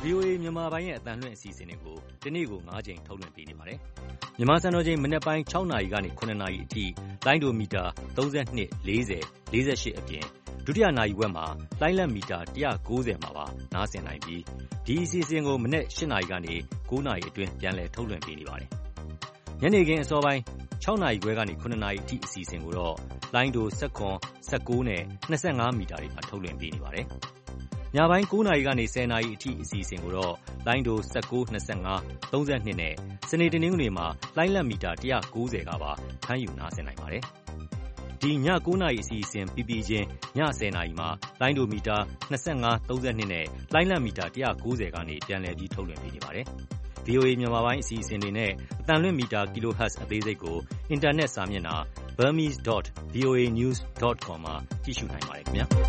ဗွီအိုအေ မြန်မာပိုင်းရဲ့အသံလွှင့်အစီအစဉ်တွေကိုတနေ့ကို၅ကြိမ်ထုတ်လွှင့်ပေးနေပါတယ်။မြန်မာစံတော်ချိန်မနက်ပိုင်း၆နာရီကနေ၇နာရီအထိလိုင်းဒိုမီတာ၃၂ ၄၀ ၄၈အပြင်ဒုတိယနာရီဝက်မှာလိုင်းလံမီတာ၁၉၀မှာပါနားဆင်နိုင်ပြီးဒီအစီအစဉ်ကိုမနက်၈နာရီကနေ၉နာရီအတွင်းပြန်လည်ထုတ်လွှင့်ပေးနေပါတယ်။ညနေခင်းအစောပိုင်း၆နာရီခွဲကနေ၇နာရီအထိအစီအစဉ်ကိုတော့လိုင်းဒို၁၇ ၁၉နဲ့၂၅မီတာတွေမှာထုတ်လွှင့်ပေးနေပါတယ်။ညပိုင်း၉နာရီကနေ၁၀နာရီအထိအစီအစဉ်ကိုတော့လိုင်းဒို၁၉ ၂၅ ၃၂နဲ့စနေတနင်္ဂနွေမှာလိုင်းလံမီတာ၁၉၀ကပါဖမ်းယူနားဆင်နိုင်ပါတယ်။ဒီည၉နာရီအစီအစဉ်ပြီးပြီးချင်းည၁၀နာရီမှာလိုင်းဒိုမီတာ၂၅ ၃၂နဲ့လိုင်းလံမီတာ၁၉၀ကနေပြန်လည်ပြီးထုတ်လွှင့်ပေးနေပါတယ်။ ဗွီအိုအေ မြန်မာပိုင်းအစီအစဉ်တွေနဲ့အသံလွှင့်မီတာ kilohertz အသေးစိတ်ကိုအင်တာနက်စာမျက်နှာ burmese dot v o a news dot com မှာကြည့်ရှုနိုင်ပါတယ်ခင်ဗျာ။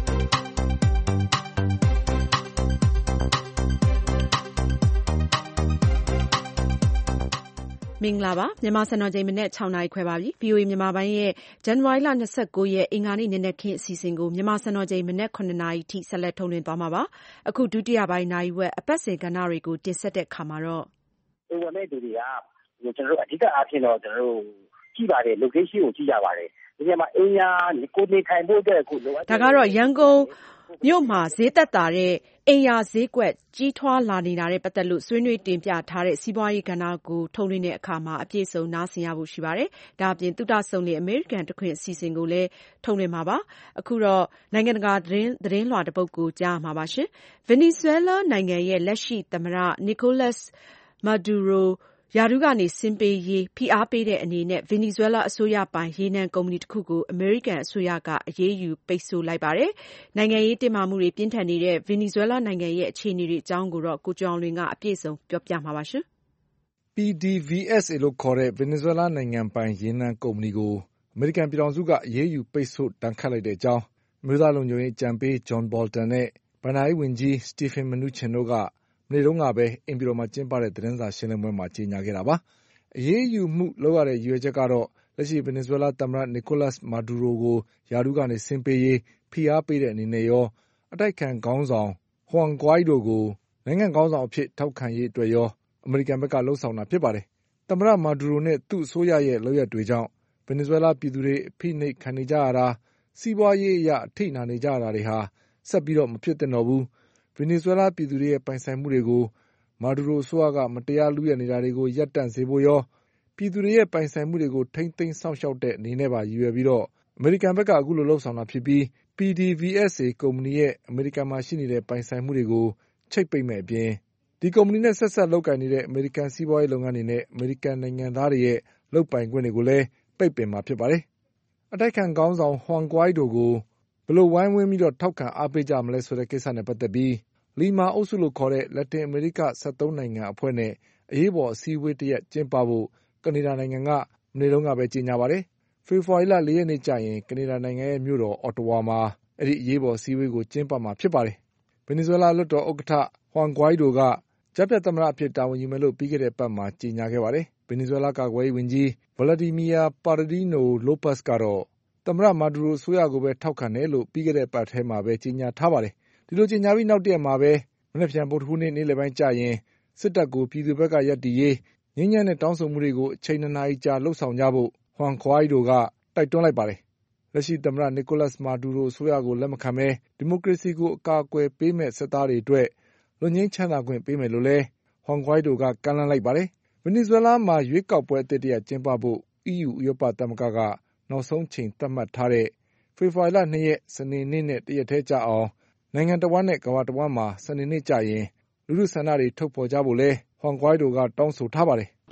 မင်္ဂလာပါမြန်မာစံတော်ချိန်မနေ့၆နာရီခွဲပါပြီ ဗွီအိုအေ မြန်မာပိုင်းရဲ့ဇန်နဝါရီလ၂၉ရက်အင်္ဂါနေ့နံနက်ခင်းအစီအစဉ်ကိုမြန်မာစံတော်ချိန်မနေ့၇နာရီထိဆက်လက်ထုတ်လွှင့်သွားမှာပါအခုဒုတိယပိုင်းနာရီဝက်အပတ်စဉ်ကဏ္ဍတွေကိုတင်ဆက်တဲ့အခါမှာတော့ဟိုမဲ့သူတွေကကျွန်တော်တို့အဓိကအားဖြင့်တော့ကျွန်တော်တို့ကြည့်ပါတယ် location ကိုကြည့်ကြပါတယ်ဒီနေရာမှာအင်ယာကိုနေထိုင်ဖို့အတွက်ကိုလိုအပ်ဒါကတော့ရန်ကုန်မြို့မှာဈေးသက်သာတဲ့အိမ်ယာဈေးကွက်ကြီးထွားလာနေတာနဲ့ပတ်သက်လို့ဆွေးနွေးတင်ပြထားတဲ့စီးပွားရေးကဏ္ဍကိုထုတ်လွှင့်တဲ့အခါမှာအပြည့်စုံနားဆင်ရဖို့ရှိပါတယ်။ဒါအပြင်သုတဆုံလေအမေရိကန်တခွင်အစီအစဉ်ကိုလည်းထုတ်လွှင့်မှာပါ။အခုတော့နိုင်ငံတကာသတင်းသတင်းလွှာတစ်ပုဒ်ကိုကြားမှာပါရှင်။ဗင်နီဇွဲလားနိုင်ငံရဲ့လက်ရှိသမ္မတနီကိုလပ်စ်မာဒူရိုရာထူးကနေဆင်းပေးရေးဖိအားပေးတဲ့အနေနဲ့ဗင်နီဇွဲလားအစိုးရပိုင်ရေနံကုမ္ပဏီတစ်ခုကိုအမေရိကန်အစိုးရကအရေးယူပိတ်ဆို့လိုက်ပါတယ်။နိုင်ငံရေးတင်းမာမှုတွေပြင်းထန်နေတဲ့ဗင်နီဇွဲလားနိုင်ငံရဲ့အခြေအနေတွေအကြောင်းကိုတော့ကိုကျော်အောင်လွင်ကအပြည့်စုံပြောပြမှာပါရှင်။ P D V S A လို့ခေါ်တဲ့ဗင်နီဇွဲလားနိုင်ငံပိုင်ရေနံကုမ္ပဏီကိုအမေရိကန်ပြည်ထောင်စုကအရေးယူပိတ်ဆို့ဒဏ်ခတ်လိုက်တဲ့အကြောင်းအမျိုးသားလုံခြုံရေးအကြံပေး John Bolton နဲ့ဘဏ္ဍာရေးဝန်ကြီး Steven Mnuchin တို့ကမနေ့တုန်းကပဲအိမ်ဖြူတော်မှာကျင်းပတဲ့သတင်းစာရှင်းလင်းပွဲမှာကြေညာခဲ့တာပါ။အရေးယူမှုလုပ်ရတဲ့ရည်ရွယ်ချက်ကတော့လက်ရှိဗင်နီဇွဲလားသမ္မတနီကိုလပ်စ်မာဒူရိုကိုရာထူးကနေဆင်းပေးရေးဖိအားပေးတဲ့အနေနဲ့ရောအတိုက်အခံခေါင်းဆောင်ဟွမ်ဂွိုင်းဒိုကိုနိုင်ငံခေါင်းဆောင်အဖြစ်ထောက်ခံရေးအတွက်ရောအမေရိကန်ဘက်ကလှုံ့ဆော်တာဖြစ်ပါတယ်။သမ္မတမာဒူရိုနဲ့သူ့အစိုးရရဲ့လုပ်ရပ်တွေကြောင့်ဗင်နီဇွဲလားပြည်သူတွေအဖိနှိပ်ခံနေကြရတာစီးပွားရေးအရအထိနာနေကြရတာတွေဟာဆက်ပြီးတော့မဖြစ်သင့်တော့ဘူး။ဗင်နီဇွဲလားပြည်သူတွေရဲ့ပိုင်ဆိုင်မှုတွေကိုမာဒူရိုအစိုးရကမတရားလုယက်နေတာတွေကိုရပ်တန့်စေဖို့ရောပြည်သူတွေရဲ့ပိုင်ဆိုင်မှုတွေကိုထိမ့်သိမ်းစောင့်ရှောက်တဲ့အနေနဲ့ပါရည်ရွယ်ပြီးတော့အမေရိကန်ဘက်ကအခုလိုလှုံ့ဆော်တာဖြစ်ပြီး P D V S A ကုမ္ပဏီရဲ့အမေရိကန်မှာရှိနေတဲ့ပိုင်ဆိုင်မှုတွေကိုချိတ်ပိတ်မဲ့အပြင်ဒီကုမ္ပဏီနဲ့ဆက်ဆက်လုပ်ကိုင်နေတဲ့အမေရိကန်စီးပွားရေးလုပ်ငန်းတွေနဲ့အမေရိကန်နိုင်ငံသားတွေရဲ့လုပ်ပိုင်ခွင့်တွေကိုလည်းပိတ်ပင်မှာဖြစ်ပါတယ်။အတိုက်ခံခေါင်းဆောင်ဟွမ်ဂွိုင်းဒိုကိုဘယ်လိုဝိုင်းဝန်းပြီးတော့ထောက်ခံအားပေးကြမလဲဆိုတဲ့ကိစ္စနဲ့ပတ်သက်ပြီးလီမာအုပ်စုလို့ခေါ်တဲ့လက်တင်အမေရိက၁၃နိုင်ငံအဖွဲ့နဲ့အရေးပေါ်အစည်းအဝေးတရက်ကျင်းပဖို့ကနေဒါနိုင်ငံကမနေ့တုန်းကပဲကြေညာပါတယ်။ဖေဖော်ဝါရီလ၄ရက်နေ့ကျရင်ကနေဒါနိုင်ငံရဲ့မြို့တော်အော်တဝါမှာအဲဒီအရေးပေါ်အစည်းအဝေးကိုကျင်းပမှာဖြစ်ပါတယ်။ဗင်နီဇွဲလားလွှတ်တော်ဥက္ကဋ္ဌဟွမ်ဂွိုင်းဒိုကကြားဖြတ်သမ္မတအဖြစ်တာဝန်ယူမယ်လို့ပြီးခဲ့တဲ့အပတ်မှာကြေညာခဲ့ပါတယ်။ဗင်နီဇွဲလားကာကွယ်ရေးဝန်ကြီးဗလာဒီမီယာပါရာဒီနိုလိုပတ်စ်ကတော့သမ္မတမာဒူရိုအစိုးရကိုပဲထောက်ခံတယ်လို့ပြီးခဲ့တဲ့အပတ်ထဲမှာပဲကြေညာထားပါတယ်။ဒီလိုကြေညာပြီးနောက်တရက်မှာပဲမနက်ဖြန်ဗုဒ္ဓဟူးနေ့နေ့လည်ပိုင်းကျရင်စစ်တပ်ကိုပြည်သူဘက်ကရပ်တည်ရေးငြိမ်းချမ်းတဲ့တောင်းဆိုမှုတွေကိုအချိန်နှစ်နာရီကြာလှုပ်ဆောင်ကြဖို့ဟွမ်ဂွိုင်းဒိုကတိုက်တွန်းလိုက်ပါတယ်။လက်ရှိသမ္မတနီကိုလပ်စ်မာဒူရိုအစိုးရကိုလက်မခံဘဲဒီမိုကရေစီကိုအကာအကွယ်ပေးမဲ့စစ်သားတွေအတွက်လွတ်ငြိမ်းချမ်းသာခွင့်ပေးမယ်လို့လည်းဟွမ်ဂွိုင်းဒိုကကမ်းလှမ်းလိုက်ပါတယ်။ဗင်နီဇွဲလားမှာရွေးကောက်ပွဲအသစ်တရပ်ကျင်းပဖို့ E U ဥရောပသမဂ္ဂကနောက်ဆုံးချိန်သတ်မှတ်ထားတဲ့ဖေဖော်ဝါရီလ၂ရက်စနေနေ့နဲ့တရက်ထဲကျအောင်နိုင်ငံတဝန်းနဲ့ကမ္ဘာတဝန်းမှာစနေနေ့ကျရင်လူထုဆန္ဒတွေထုတ်ဖော်ကြဖို့လဲဟွမ်ဂွိုင်းဒိုကတောင်းဆိုထားပါတယ်။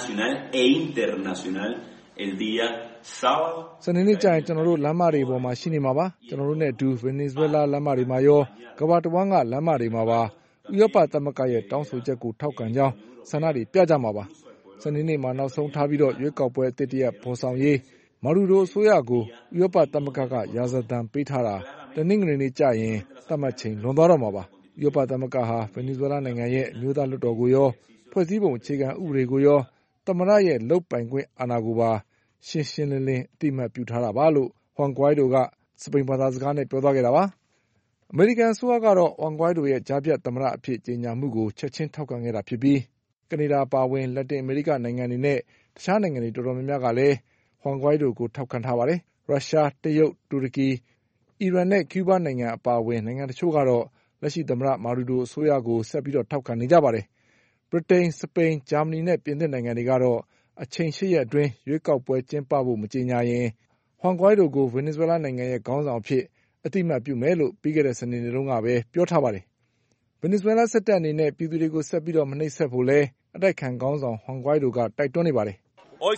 စနေနေ့ကျရင်ကျွန်တော်တို့လမ်းမတွေပေါ်မှာရှိနေမှာပါ။ကျွန်တော်တို့နဲ့အတူဗင်နီဇွဲလားလမ်းမတွေမှာရောကမ္ဘာတဝန်းကလမ်းမတွေမှာပါဥရောပသမဂ္ဂရဲ့တောင်းဆိုချက်ကိုထောက်ခံကြောင်းဆန္ဒတွေပြကြမှာပါ။စနေနေ့မှာနောက်ဆုံးထားပြီးတော့ရွေးကောက်ပွဲအသစ်တရပ်ပေါ်ဆောင်ရေးမာဒူရိုအစိုးရကိုဥရောပသမဂ္ဂကရာဇသံပေးထားတာတနင်္ဂနွေနေ့ကျရင်သတ်မှတ်ချိန်လွန်သွားတော့မှာပါ။ဥရောပသမဂ္ဂဟာဗင်နီဇွဲလားနိုင်ငံရဲ့အမျိုးသားလွှတ်တော်ကိုရောဖွဲ့စည်းပုံအခြေခံဥပဒေကိုရောသမ္မတရဲ့လုပ်ပိုင်ခွင့်အာဏာကိုပါရှင်းရှင်းလင်းလင်းအတိအမှတ်ပြုထားတာပါလို့ဟွမ်ဂွိုင်းဒိုကစပိန်ဘာသာစကားနဲ့ပြောသွားခဲ့တာပါ။အမေရိကန်အစိုးရကတော့ဝမ်ဂွိုင်းဒိုရဲ့ကြားဖြတ်သမ္မတအဖြစ်ကြေညာမှုကိုချက်ချင်းထောက်ခံခဲ့တာဖြစ်ပြီးကနေဒါပါဝင်လက်တင်အမေရိကနိုင်ငံတွေနဲ့တခြားနိုင်ငံတွေတော်တော်များများကလည်းဝမ်ဂွိုင်းဒိုကိုထောက်ခံထားပါတယ်။ရုရှား၊တရုတ်၊တူရကီ၊အီရန်နဲ့ကျူးဘားနိုင်ငံအပါအဝင်နိုင်ငံတချို့ကတော့လက်ရှိသမ္မတမာဒူရိုအစိုးရကိုဆက်ပြီးထောက်ခံနေကြပါတယ်။ဗြိတိန်၊စပိန်၊ဂျာမနီနဲ့ပြင်သစ်နိုင်ငံတွေကတော့အချိန်ရှစ်ရက်အတွင်းရွေးကောက်ပွဲကျင်းပဖို့မကြေညာရင်ဝမ်ဂွိုင်းဒိုကိုဗင်နီဇွဲလားနိုင်ငံရဲ့ခေါင်းဆောင်အဖြစ်အသိအမှတ်ပြုမယ်လို့ပြီးခဲ့တဲ့စနေနေ့တုန်းကပဲပြောထားပါတယ်။ဗင်နီဇွဲလားစစ်တပ်အနေနဲ့ပြည်သူတွေကိုဆက်ပြီးမနှိပ်စက်ဖို့လည်းအတိုက်အခံခေါင်းဆောင်ဝမ်ဂွိုင်းဒိုကတိုက်တွန်းနေပါတယ်။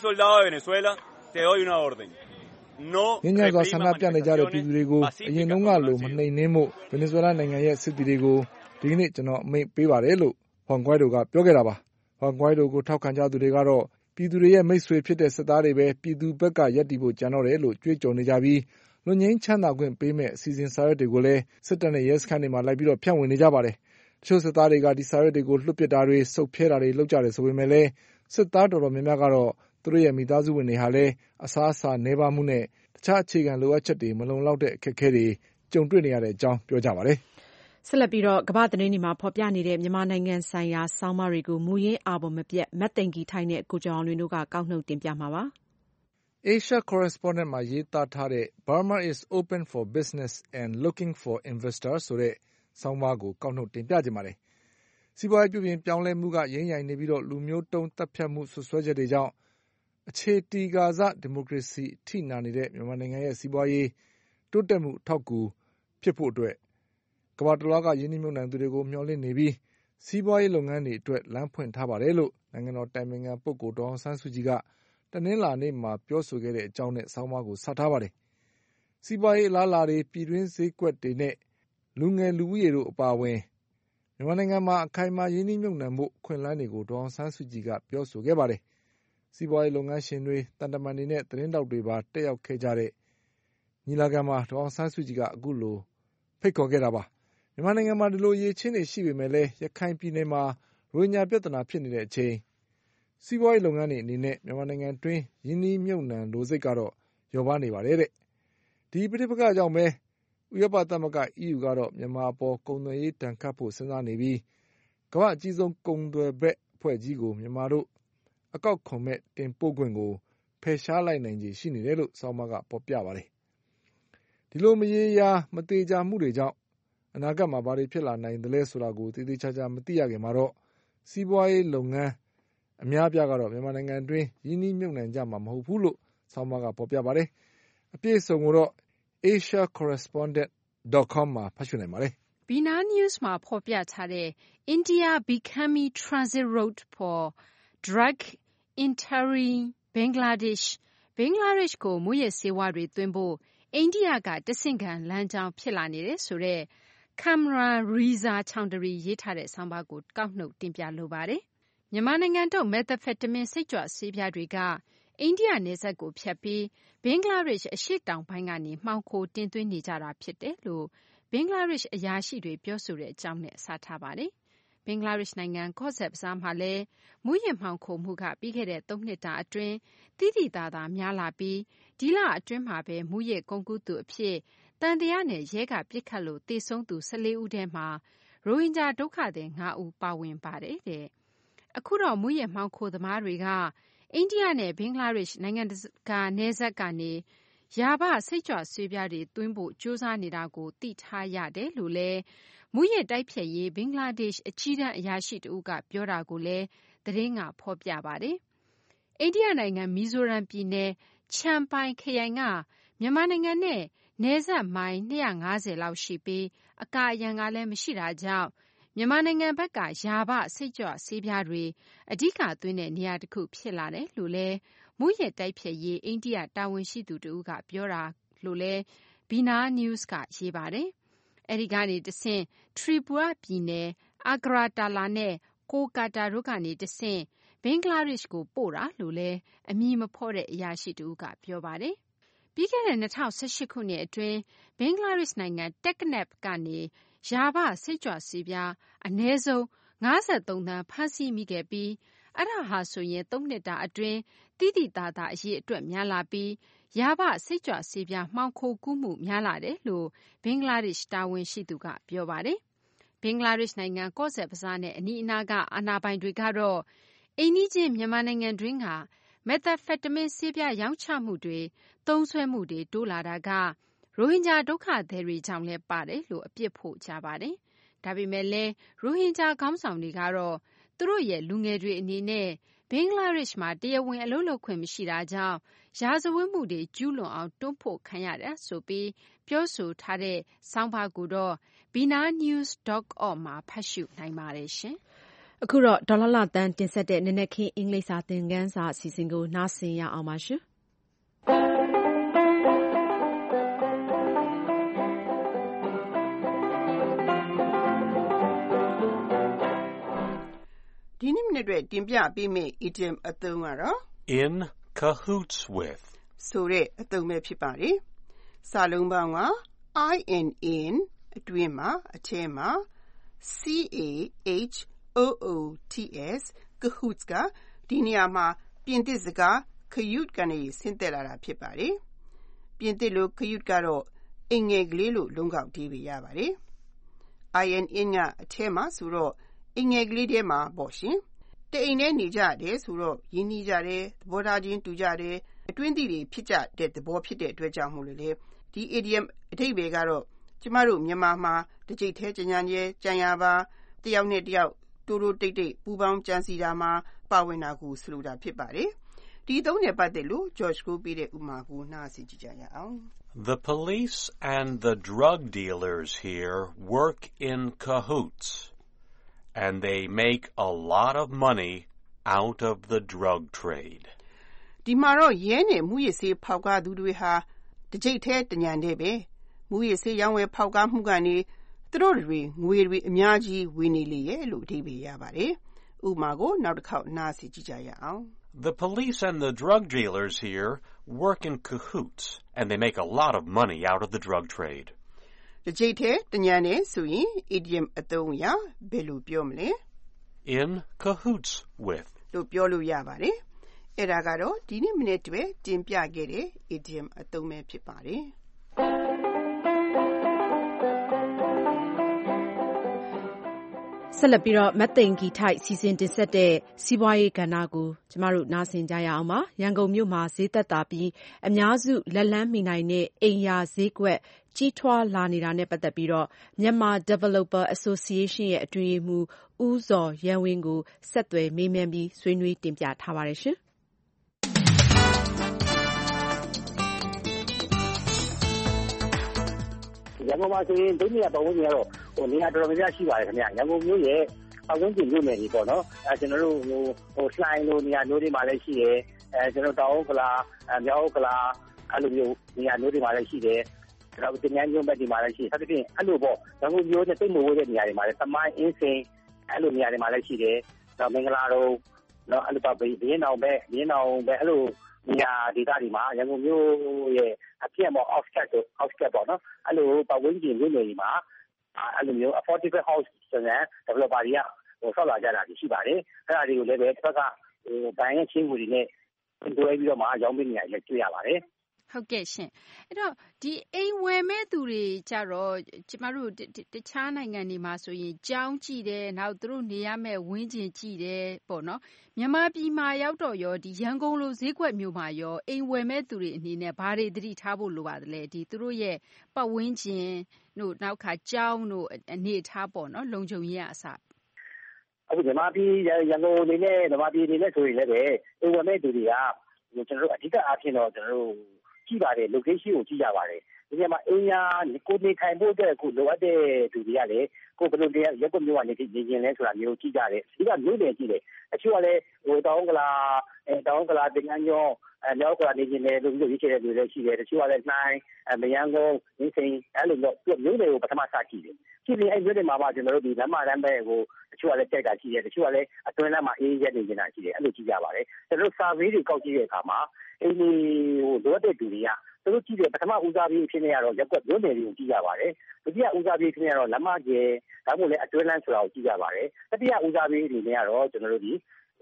ငြိမ်းချမ်းစွာဆန္ဒပြနေကြတဲ့ပြည်သူတွေကိုအရင်တုန်းကလိုမနှိမ်နင်းဖို့ဗင်နီဇွဲလားနိုင်ငံရဲ့စစ်သည်တွေကိုဒီကနေ့ကျွန်တော်အမိန့်ပေးပါတယ်လို့ဝမ်ဂွိုင်းဒိုကပြောခဲ့တာပါ။ဝမ်ဂွိုင်းဒိုကိုထောက်ခံကြသူတွေကတော့ပြည်သူတွေရဲ့မိတ်ဆွေဖြစ်တဲ့စစ်သားတွေပဲပြည်သူဘက်ကရပ်တည်ဖို့ကြံတော့တယ်လို့ကြွေးကြော်နေကြပြီးလွတ်ငြိမ်းချမ်းသာခွင့်ပေးမဲ့အစီအစဉ်စာရွက်တွေကိုလည်းစစ်တပ်နဲ့ရဲစခန်းတွေမှာလိုက်ပြီးဖြန့်ဝေနေကြပါတယ်။တချို့စစ်သားတွေကဒီစာရွက်တွေကိုလွှတ်ပစ်တာတွေစုပ်ဖြဲတာတွေလုပ်ကြတယ်ဆိုပေမဲ့လည်းစစ်သားတော်တော်များများကတော့သူတို့ရဲ့မိသားစုဝင်တွေဟာလည်းအစားအစာနည်းပါးမှုနဲ့တခြားအခြေခံလိုအပ်ချက်တွေမလုံလောက်တဲ့အခက်အခဲတွေကြုံတွေ့နေရတဲ့အကြောင်းပြောကြပါတယ်။ဆက်လက်ပြီးတော့ကမ္ဘာသတင်းတွေမှာဖော်ပြနေတဲ့မြန်မာနိုင်ငံဆိုင်ရာဆောင်းပါးတွေကိုမူရင်းအာဘော်မပြတ်မတ်သိင်္ဂီထိုက်နဲ့ကိုကျော်အောင်လွင်တို့ကကောက်နှုတ်တင်ပြမှာပါ။ Asia Correspondent မှာရေးသားထားတဲ့ Burma is open for business and looking for investors ဆိုတဲ့ဆောင်းပါးကိုကောက်နှုတ်တင်ပြခြင်းပါတယ်။စီးပွားရေးပြုပြင်ပြောင်းလဲမှုကရင်းရိုင်နေပြီးတော့လူမျိုးတုံးတပ်ဖြတ်မှုဆွဆွဲချက်တွေကြောင့်အခြေတီကာစဒီမိုကရေစီအထိနာနေတဲ့မြန်မာနိုင်ငံရဲ့စီးပွားရေးတိုးတက်မှုအထောက်အကူဖြစ်ဖို့အတွက်ကမ္ဘာတလွှားကယင်းနှိမ့်နှံသူတွေကိုမျှော်လင့်နေပြီးစီးပွားရေးလုပ်ငန်းတွေအတွက်လမ်းဖွင့်ထားပါတယ်လို့နိုင်ငံတော်တိုင်ပင်ခံပုဂ္ဂိုလ်ဒေါ်အောင်ဆန်းစုကြည်ကတနင်္လာနေ့မှာပြောဆိုခဲ့တဲ့အကြောင်းနဲ့ဆောင်းပါးကိုစထားပါတယ်။စီးပွားရေးအလားအလာတွေပြည်တွင်းဈေးကွက်တွေနဲ့လူငယ်လူဦးရေတို့အပါအဝင်မြန်မာနိုင်ငံမှာအခိုင်အမာရင်းနှီးမြှုပ်နှံမှုခွင့်လန်းတွေကိုဒေါ်အောင်ဆန်းစုကြည်ကပြောဆိုခဲ့ပါတယ်။စီးပွားရေးလုပ်ငန်းရှင်တွေတန်တမန်တွေနဲ့သတင်းတောက်တွေပါတက်ရောက်ခဲ့ကြတဲ့ညီလာခံမှာဒေါ်အောင်ဆန်းစုကြည်ကအခုလိုဖိတ်ခေါ်ခဲ့တာပါ။မြန်မာနိုင်ငံမှာဒီလိုရေချင်းတွေရှိပေမဲ့လည်းရခိုင်ပြည်နယ်မှာရိုဟင်ဂျာပြဿနာဖြစ်နေတဲ့အချိန်စီးပွားရေးလုပ်ငန်းတွေအနေနဲ့မြန်မာနိုင်ငံတွင်းရင်းနှီးမြှုပ်နှံလိုစိတ်ကတော့လျော့ပါးနေပါတယ်တဲ့။ဒီပဋိပက္ခကြောင့်ပဲဥရောပသမဂ္ဂ E U ကတော့မြန်မာအပေါ်ကုန်သွယ်ရေးဒဏ်ခတ်ဖို့စဉ်းစားနေပြီးကမ္ဘာ့အကြီးဆုံးကုန်သွယ်ဘက်အဖွဲ့ကြီးကိုမြန်မာတို့အကောက်ခွန်မဲ့တင်ပို့ခွင့်ကိုဖယ်ရှားလိုက်နိုင်ခြေရှိနေတယ်လို့ဆောင်းပါးကဖော်ပြပါတယ်။ဒီလိုမရေရာမသေချာမှုတွေကြောင့်အနာဂတ်မှာဘာတွေဖြစ်လာနိုင်သလဲဆိုတာကိုသေသေးချာချာမသိရခင်မှာတော့စီးပွားရေးလုပ်ငန်းအများအပြားကတော့မြန်မာနိုင်ငံတွင်းရင်းနှီးမြှုပ်နှံကြမှာမဟုတ်ဘူးလို့ဆောင်းပါးကဖော်ပြပါတယ်။အပြည့်အစုံကိုတော့ asia correspondent dot com မှာဖတ်ရှုနိုင်ပါတယ်။ Bina News မှာဖော်ပြထားတဲ့ India becoming transit road for drug entering Bangladesh ဘင်္ဂလားဒေ့ရှ်ကိုမူးယစ်ဆေးဝါးတွေသွင်းဖို့အိန္ဒိယကတဆင့်ခံလမ်းကြောင်းဖြစ်လာနေတယ်ဆိုတဲ့ Kamran Reza Chowdhury ရေးထားတဲ့ဆောင်းပါးကိုကောက်နှုတ်တင်ပြလိုပါတယ်။မြန်မာနိုင်ငံထုတ်မက်သ်အမ်ဖက်တမင်စိတ်ကြွဆေးပြားတွေကအိန္ဒိယနယ်စပ်ကိုဖြတ်ပြီးဘင်္ဂလားဒေ့ရှ်အရှေ့တောင်ပိုင်းကနေမှောင်ခိုတင်သွင်းနေကြတာဖြစ်တယ်လို့ဘင်္ဂလားဒေ့ရှ်အရာရှိတွေပြောဆိုတဲ့အကြောင်းနဲ့စထားပါတယ်။ဘင်္ဂလားဒေ့ရှ်နိုင်ငံကော့ဇ်ဘဇားမှာလည်းမူးယစ်မှောင်ခိုမှုကပြီးခဲ့တဲ့သုံးနှစ်တာအတွင်းသိသိသာသာများလာပြီးဒီလအတွင်းမှာပဲမူးယစ်ကုန်ကူးသူအဖြစ်တန်တရားနဲ့ရဲကပစ်ခတ်လို့သေဆုံးသူ၁၄ဦးထဲမှာရိုဟင်ဂျာဒုက္ခသည်၅ဦးပါဝင်ပါတယ်တဲ့။အခုတော့မူးယစ်မှောင်ခိုသမားတွေကအိန္ဒိယနဲ့ဘင်္ဂလားဒေ့ရှ်နိုင်ငံတကာနယ်စပ်ကနေယာဘစိတ်ကြွဆေးပြားတွေသွင်းဖို့ကြိုးစားနေတာကိုသိထားရတယ်လို့လည်းမူးယစ်တိုက်ဖျက်ရေးဘင်္ဂလားဒေ့ရှ်အကြီးတန်းအရာရှိတဦးကပြောတာကိုလည်းသတင်းကဖော်ပြပါတယ်။အိန္ဒိယနိုင်ငံမီဇိုရမ်ပြည်နယ်ချမ်ပိုင်ခရိုင်ကမြန်မာနိုင်ငံနဲ့နယ်စပ်မိုင်၂၅၀လောက်ရှိပြီးအကာအရံကလည်းမရှိတာကြောင့်မြန်မာနိုင်ငံဘက်ကယာဘစိတ်ကြွဆေးပြားတွေအဓိကသွင်းတဲ့နေရာတစ်ခုဖြစ်လာတယ်လို့လည်းမူးယစ်တိုက်ဖျက်ရေးအိန္ဒိယတာဝန်ရှိသူတဦးကပြောတာလို့လည်း Bina News ကရေးပါတယ်။အဲဒီကနေတဆင့်ထရီပူရပြည်နယ်အာဂရာတာလာနဲ့ကိုကာတာတို့ကနေတဆင့်ဘင်္ဂလားဒေ့ရှ်ကိုပို့တာလို့လည်းအမည်မဖော်တဲ့အရာရှိတဦးကပြောပါတယ်။ပြီးခဲ့တဲ့၂၀၁၈ခုနှစ်အတွင်းဘင်္ဂလားဒေ့ရှ်နိုင်ငံတက်ကနက်ကနေယာဘစိတ်ကြွဆေးပြားအနည်းဆုံး၅၃သန်းဖမ်းဆီးမိခဲ့ပြီးအဲ့ဒါဟာဆိုရင်သုံးနှစ်တာအတွင်းတိတိတသာအရေးအတွက်များလာပြီးရာဘစိတ်ကြွဆေးပြားမှောင်ခိုကူးမှုများလာတယ်လို့ဘင်္ဂလားဒေ့ရှ်တာဝန်ရှိသူကပြောပါတယ်။ဘင်္ဂလားဒေ့ရှ်နိုင်ငံကော့ဆက်ဘဇားနဲ့အနီးအနားကအာဏာပိုင်တွေကတော့အိမ်နီးချင်းမြန်မာနိုင်ငံတွင်းကမက်သာဖက်တမင်းဆေးပြားရောင်းချမှုတွေသုံးစွဲမှုတွေတိုးလာတာကရိုဟင်ဂျာဒုက္ခသည်တွေကြောင့်လည်းပါတယ်လို့အပြစ်ဖို့ကြပါတယ်။ဒါပေမဲ့လည်းရိုဟင်ဂျာခေါင်းဆောင်တွေကတော့သူတို့ရဲ့လူငယ်တွေအနေနဲ့ဘင်္ဂလားဒေ့ရှ်မှာတရားဝင်အလုပ်လုပ်ခွင့်မရှိတာကြောင့်ရာဇဝတ်မှုတွေကျူးလွန်အောင်တွန်းပို့ခံရတယ်ဆိုပြီးပြောဆိုထားတဲ့ဆောင်းပါးကိုတော့ bina news dot org မှာဖတ်ရှုနိုင်ပါတယ်ရှင်။အခုတော့ဒေါ်လာလတန်းတင်ဆက်တဲ့နနက်ခင်းအင်္ဂလိပ်စာသင်ခန်းစာအစီအစဉ်ကိုနားဆင်ရအောင်ပါရှင်။ဒီနေ့မနေ့အတွက်တင်ပြပေးမယ့် idiom အသုံးကတော့ in cahoots with ဆိုတဲ့အသုံးပဲဖြစ်ပါတယ်။စာလုံးပေါင်းက in in အတွင်းမှာအထဲမှာ cahoots cahoots ကဒီနေရာမှာပြင်သစ်စကား cahute ကနေဆင်းသက်လာတာဖြစ်ပါတယ်။ပြင်သစ်လို cahute ကတော့အင်္ဂယ်ကလေးလို့လုံးကောက်တီးပေးရပါတယ်။ in in ကအထဲမှာဆိုတော့အင်္ဂယ်ကလေးထဲမှာပေါ့ရှင်တအိမ်ထဲနေကြတယ်ဆိုတော့ရင်းနှီးကြတယ်သဘောထားချင်းတူကြတယ်အတွင်းသီးတွေဖြစ်ကြတဲ့သဘောဖြစ်တဲ့အတွက်ကြောင့်မို့လို့လေဒီ idiom အဓိပ္ပာယ်ကတော့ကျမတို့မြန်မာမှာတစ်ကြိတ်သေးကြံကြဲကြံရပါတယောက်နဲ့တယောက်တိုးတိုးတိတ်တိတ်ပူပေါင်းကြံစီတာမှာပါဝင်တာကိုဆိုလိုတာဖြစ်ပါတယ်ဒီသုံးနဲ့ပတ်သက်လို့ George ကိုပေးတဲ့ဥပမာကိုနားဆင်ကြည့်ကြရအောင် The police and the drug dealers here work in cahoots and they make a lot of money out of the drug trade. ဒီမှာတော့ရဲနဲ့မူရစေးဖောက်ကားသူတွေဟာတကြိတ်သေးတညံတဲ့ပဲမူရစေးရောင်းဝယ်ဖောက်ကားမှုကနေသူတို့တွေငွေတွေအများကြီးဝင်နေလေရဲ့လို့အဓိပ္ပာယ်ရပါတယ်။ဥပမာကိုနောက်တစ်ခေါက်နားဆင်ကြည့်ကြရအောင် The police and the drug dealers here work in cahoots and they make a lot of money out of the drug trade. တကြိတ်သေးတညံနဲ့ဆိုရင် idiom အသုံးအရဘယ်လိုပြောမလဲ In cahoots with လို့ပြောလို့ရပါတယ်။အဲ့ဒါကတော့ဒီနေ့မနေ့တည်းတင်ပြခဲ့တဲ့ idiom အသုံးပဲဖြစ်ပါတယ်။ဆက်လက်ပြီးတော့မတ်သိန်ဂီထိုက်စီစဉ်တင်ဆက်တဲ့စီးပွားရေးကဏ္ဍကိုကျမတို့နားဆင်ကြရအောင်ပါရန်ကုန်မြို့မှာဈေးသက်သာပြီးအများစုလက်လန်းမိနိုင်တဲ့အိမ်ယာဈေးကွက်ကြီးထွားလာနေတာနဲ့ပတ်သက်ပြီးတော့မြန်မာ Developer Association ရဲ့အတွင်းရေးမှူးဦးဇော်ရဲဝင်းကိုဆက်သွယ်မေးမြန်းပြီးဆွေးနွေးတင်ပြထားပါတယ်ရှင်ရန်ကုန်မှာဆိုရင်ဒုတိယပတ်ဝန်းကျင်ကတော့ဟိုနေရာတော်တော်များများရှိပါတယ်ခင်ဗျာရန်ကုန်မြို့ရဲ့ပတ်ဝန်းကျင်မြို့နယ်တွေပေါ့နော်အဲကျွန်တော်တို့ဟိုဟိုလှိုင်းလိုနေရာမျိုးတွေမှာလည်းရှိတယ်အဲကျွန်တော်တောင်ဥက္ကလာမြောက်ဥက္ကလာအဲ့လိုမျိုးနေရာမျိုးတွေမှာလည်းရှိတယ်ကျွန်တော်တင်ញညွန့်ဘက်ဒီမှာလည်းရှိတယ်ဆက်ပြီးအဲ့လိုပေါ့ရန်ကုန်မြို့နဲ့တိတ်မဝေးတဲ့နေရာတွေမှာလည်းသမိုင်းအင်းစင်အဲ့လိုနေရာတွေမှာလည်းရှိတယ်တော့မင်္ဂလာတော့နော်အဲ့လိုပါဘင်းအောင်ပဲဘင်းအောင်ပဲအဲ့လိုနေရာဒေသတွေမှာရန်ကုန်မြို့ရဲ့အပြည့်ပေါ့ offset တို့ offset ပေါ့နော်အဲ့လိုပတ်ဝန်းကျင်မြို့နယ်တွေမှာအဲ့လိုမျိုး affordable house ဆိုတဲ့ developer တွေကဟိုဆောက်လာကြတာရှိပါတယ်အဲ့ဒါတွေကိုလည်းပဲတစ်ခါကဟိုဘဏ်ရဲ့ချင်းငွေတွေနဲ့တွဲပြီးတော့မှရောင်းပေးနေရတယ်တွေ့ရပါတယ်ဟုတ်ကဲ့ရှင်အဲ့တော့ဒီအိမ်ဝယ်မဲ့သူတွေကြတော့ကျမတို့တခြားနိုင်ငံတွေမှာဆိုရင်ကြောင်းကြည့်တယ်နောက်သူတို့နေရမဲ့ဝင်းကျင်ကြည့်တယ်ပေါ့နော်မြန်မာပြည်မှာရောက်တော့ရောဒီရန်ကုန်လိုဈေးကွက်မျိုးမှာရောအိမ်ဝယ်မဲ့သူတွေအနေနဲ့ဘာတွေသတိထားဖို့လိုပါသလဲဒီသူတို့ရဲ့ပတ်ဝန်းကျင်တို့နောက်ခါကြောင်းတို့အနေထားပေါ့နော်လုံခြုံရေးအစအခုမြန်မာပြည်ရန်ကုန်နေနဲ့မြန်မာပြည်နေနဲ့ဆိုရင်လည်းပဲအိမ်ဝယ်မဲ့သူတွေကကျွန်တော်တို့အဓိကအားဖြင့်တော့ကျွန်တော်တို့ကြည့်ပါတယ် location ကိုကြည့်ကြပါတယ်ဒီနေရာမှာအင်းယာကိုနေထိုင်ဖို့အတွက်ကိုလိုအပ်တဲ့သူတွေကလည်းကိုဘယ်လိုတည်းရက်ကွက်မျိုးကနေနေကျင်လဲဆိုတာမျိုးကြည့်ကြတယ်ဒီကမျိုးတွေကြည့်တယ်အချို့ကလည်းဟိုတောင်းကလာအဲတောင်းကလာတင်ញညောအဲမြောက်ကလာနေကျင်တယ်လို့ပြောရေးချတဲ့လူတွေရှိတယ်တချို့ကလည်းနှိုင်းအဲမယန်းကုန်းရင်းစိန်အဲ့လိုမျိုးမျိုးတွေကိုပထမစကြည့်တယ်ကြည့်ပြီးအဲ့မျိုးတွေမှာပါကျွန်တော်တို့ဒီလမ်းမလမ်းဘက်ကိုတချို့ကလည်းကြိုက်တာရှိတယ်တချို့ကလည်းအတွင်းလမ်းမှာအေးရက်နေနေတာရှိတယ်အဲ့လိုကြည့်ကြပါတယ်ကျွန်တော်တို့ survey တွေကောက်ကြည့်တဲ့အခါမှာအင်းဒီဟိုလိုအပ်တဲ့သူတွေကသူတို့ကြည့်တဲ့ပထမဦးစားပေးဖြစ်နေရတော့ရက်ကွက်မျိုးနယ်တွေကိုကြည့်ကြပါတယ်ဒုတိယဦးစားပေးဖြစ်နေရတော့လမ်းမကျဲဒါမှမဟုတ်လည်းအတွင်းလမ်းဆိုတာကိုကြည့်ကြပါတယ်တတိယဦးစားပေးအနေနဲ့ကတော့ကျွန်တော်တို့ဒီဟို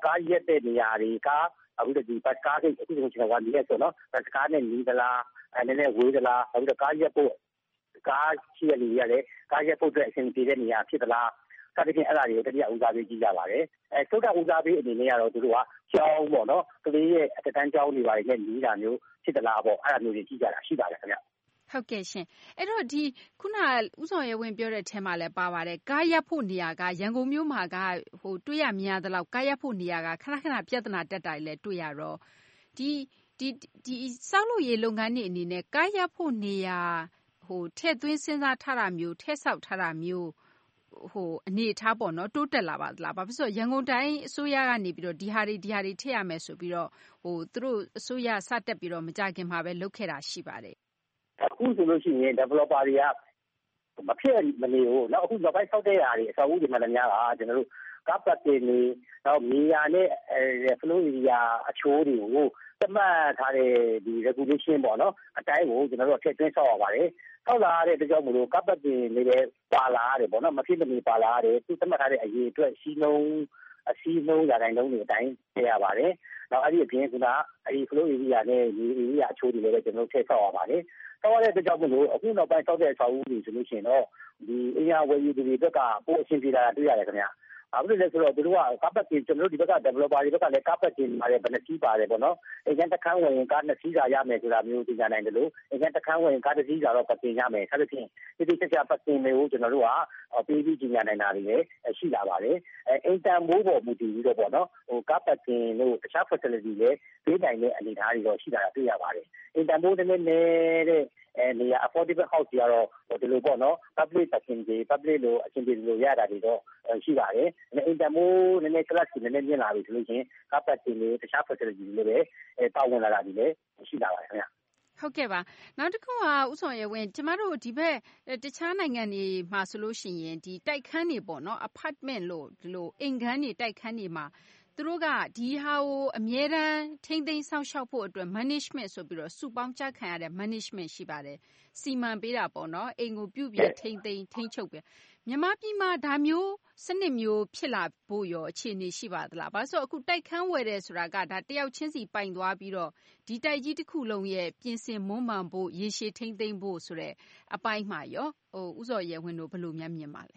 ကားရက်တဲ့နေရာတွေကားအခုတည်းကပတ်ကားတွေအခုကျွန်တော်ကလည်းဆိုတော့ပတ်ကားနဲ့နီးသလားအဲနဲ့ဝေးသလားအခုတကားရက်ဖို့ကားရှိရနေရတယ်ကားရက်ဖို့အတွက်အဆင်ပြေတဲ့နေရာဖြစ်သလားစသဖြင့်အဲ့ဒါတွေကိုတတိယဦးစားပေးကြည့်ကြပါတယ်အဲသုဒ္ဓဦးစားပေးအနေနဲ့ကတော့သူတို့ကကျောင်းပေါ့နော်ကလေးရဲ့အတန်းကျောင်းတွေပါနဲ့နီးတာမျိုးဖြစ်သလားပေါ့အဲ့ဒါမျိုးတွေကြည့်ကြတာရှိပါတယ်ခင်ဗျဟုတ်ကဲ့ရှင်အဲ့တော့ဒီခုနဦးစောရဲဝင်းပြောတဲ့အထဲမှာလည်းပါပါတယ်ကားရပ်ဖို့နေရာကရန်ကုန်မြို့မှာကဟိုတွေ့ရမြင်ရသလောက်ကားရပ်ဖို့နေရာကခဏခဏပြဿနာတက်တာလည်းတွေ့ရတော့ဒီဒီဒီစောက်လို့ရေးလုပ်ငန်းတွေအနေနဲ့ကားရပ်ဖို့နေရာဟိုထည့်သွင်းစဉ်းစားထားတာမျိုးထည့်ဆောက်ထားတာမျိုးဟိုအနေထားပေါ့နော်တိုးတက်လာပါသလားဘာဖြစ်လို့ရန်ကုန်တိုင်းအစိုးရကနေပြီးတော့ဒီဟာတွေဒီဟာတွေထည့်ရမယ်ဆိုပြီးတော့ဟိုသူတို့အစိုးရစတက်ပြီးတော့မကြခင်မှာပဲလုပ်ခဲ့တာရှိပါတယ်အခုဆိုလို့ရှိရင် developer တွေကမဖြစ်မနေဘူးเนาะအခုနောက်ပိုင်းဆောက်တဲ့ຢာတွေအဆောက်အဦတွေမှလည်းများတာကျွန်တော်တို့ကားပတ်တင်နေတော့မြေယာနဲ့အဲ flow area အချိုးတွေကိုသတ်မှတ်ထားတဲ့ဒီ regulation ပေါ့နော်အတိုင်းကိုကျွန်တော်တို့ထည့်သွင်းဆောက်ရပါတယ်ဆောက်လာတဲ့အတွက်ကြောင့်မလို့ကားပတ်တင်နေတဲ့ပါလာရတယ်ပေါ့နော်မဖြစ်မနေပါလာရတယ်သူသတ်မှတ်ထားတဲ့အရေးအတွက်စီးလုံးအစီးလုံးရာတိုင်းလုံးတွေအတိုင်းထည့်ရပါတယ်နောက်အဲ့ဒီအပြင်ကအဲ့ဒီ flow area နဲ့ဒီ area အချိုးတွေလည်းကျွန်တော်တို့ထည့်ဆောက်ရပါတယ်ဆောက်ရတဲ့အတွက်ကြောင့်မလို့အခုနောက်ပိုင်းဆောက်တဲ့အဆောက်အဦတွေဆိုလို့ရှိရင်တော့ဒီအရာဝယ်ယူတွေဘက်ကပိုအဆင်ပြေတာတွေ့ရတယ်ခင်ဗျာဘာလို့လဲဆိုတော့သူတို့ကကားပတ်တင်ကျွန်တော်တို့ဒီဘက်က developer တွေဘက်ကလည်းကားပတ်တင်ပါတယ်ဘယ်နှစီးပါတယ်ပေါ့နော်အရင်တစ်ခန်းဝင်ကားနှစ်စီးစာရမယ်ဆိုတာမျိုးသိကြနိုင်တယ်လို့အရင်တစ်ခန်းဝင်ကားတစ်စီးစာတော့ပတ်တင်ရမယ်ဆက်ဖြင့်ဒီဒီချက်ချက်ပတ်တင်မျိုးကျွန်တော်တို့ကပေးပြီးကြီးညာနိုင်တာတွေလည်းရှိလာပါတယ်အဲအင်တန်မိုးပေါ်မူတည်ပြီးတော့ပေါ့နော်ဟိုကားပတ်တင်လို့တခြား facility လည်းပေးနိုင်တဲ့အနေအထားတွေတော့ရှိလာတာတွေ့ရပါတယ်အင်တန်မိုးနဲ့နေတဲ့အဲနေရာ affordable house တွေကတော့ဒီလိုပေါ့နော် public parking တွေ public လို့အချင်းချင်းလို့ရတာတွေတော့ရှိပါတယ်အဲအင်တာမိုးနည်းနည်း class နည်းနည်းမြင်လာပြီဆိုလို့ချင်းကားပတ်တင်တွေတခြား facility တွေလည်းပဲတာဝန်လာတာတွေလည်းရှိလာပါတယ်ခင်ဗျဟုတ်ကဲ့ပါနောက်တစ်ခုကဦးစောရဲဝင်းကျမတို့ဒီဘက်တခြားနိုင်ငံတွေမှာဆိုလို့ရှိရင်ဒီတိုက်ခန်းတွေပေါ့နော် apartment လို့ဒီလိုအိမ်ခန်းတွေတိုက်ခန်းတွေမှာသူတို့ကဒီဟာကိုအမြဲတမ်းထိမ့်သိမ်းဆောင်ရှောက်ဖို့အတွက် management ဆိုပြီးတော့စုပေါင်းကြခံရတဲ့ management ရှိပါတယ်စီမံပေးတာပေါ့နော်အိမ်ကိုပြုပြင်ထိမ့်သိမ်းထိမ့်ချုပ်ပဲမြန်မာပြည်မှာဒါမျိုးစနစ်မျိုးဖြစ်လာဖို့ရောအခြေအနေရှိပါသလားဘာလို့ဆိုအခုတိုက်ခန်းဝယ်တယ်ဆိုတာကဒါတယောက်ချင်းစီပိုင်သွားပြီးတော့ဒီတိုက်ကြီးတစ်ခုလုံးရဲ့ပြင်ဆင်မွမ်းမံဖို့ရေရှည်ထိမ့်သိမ်းဖို့ဆိုတဲ့အပိုင်းမှာရောဟိုဥစောရဲဝင်းတို့ဘယ်လိုများမြင်ပါလဲ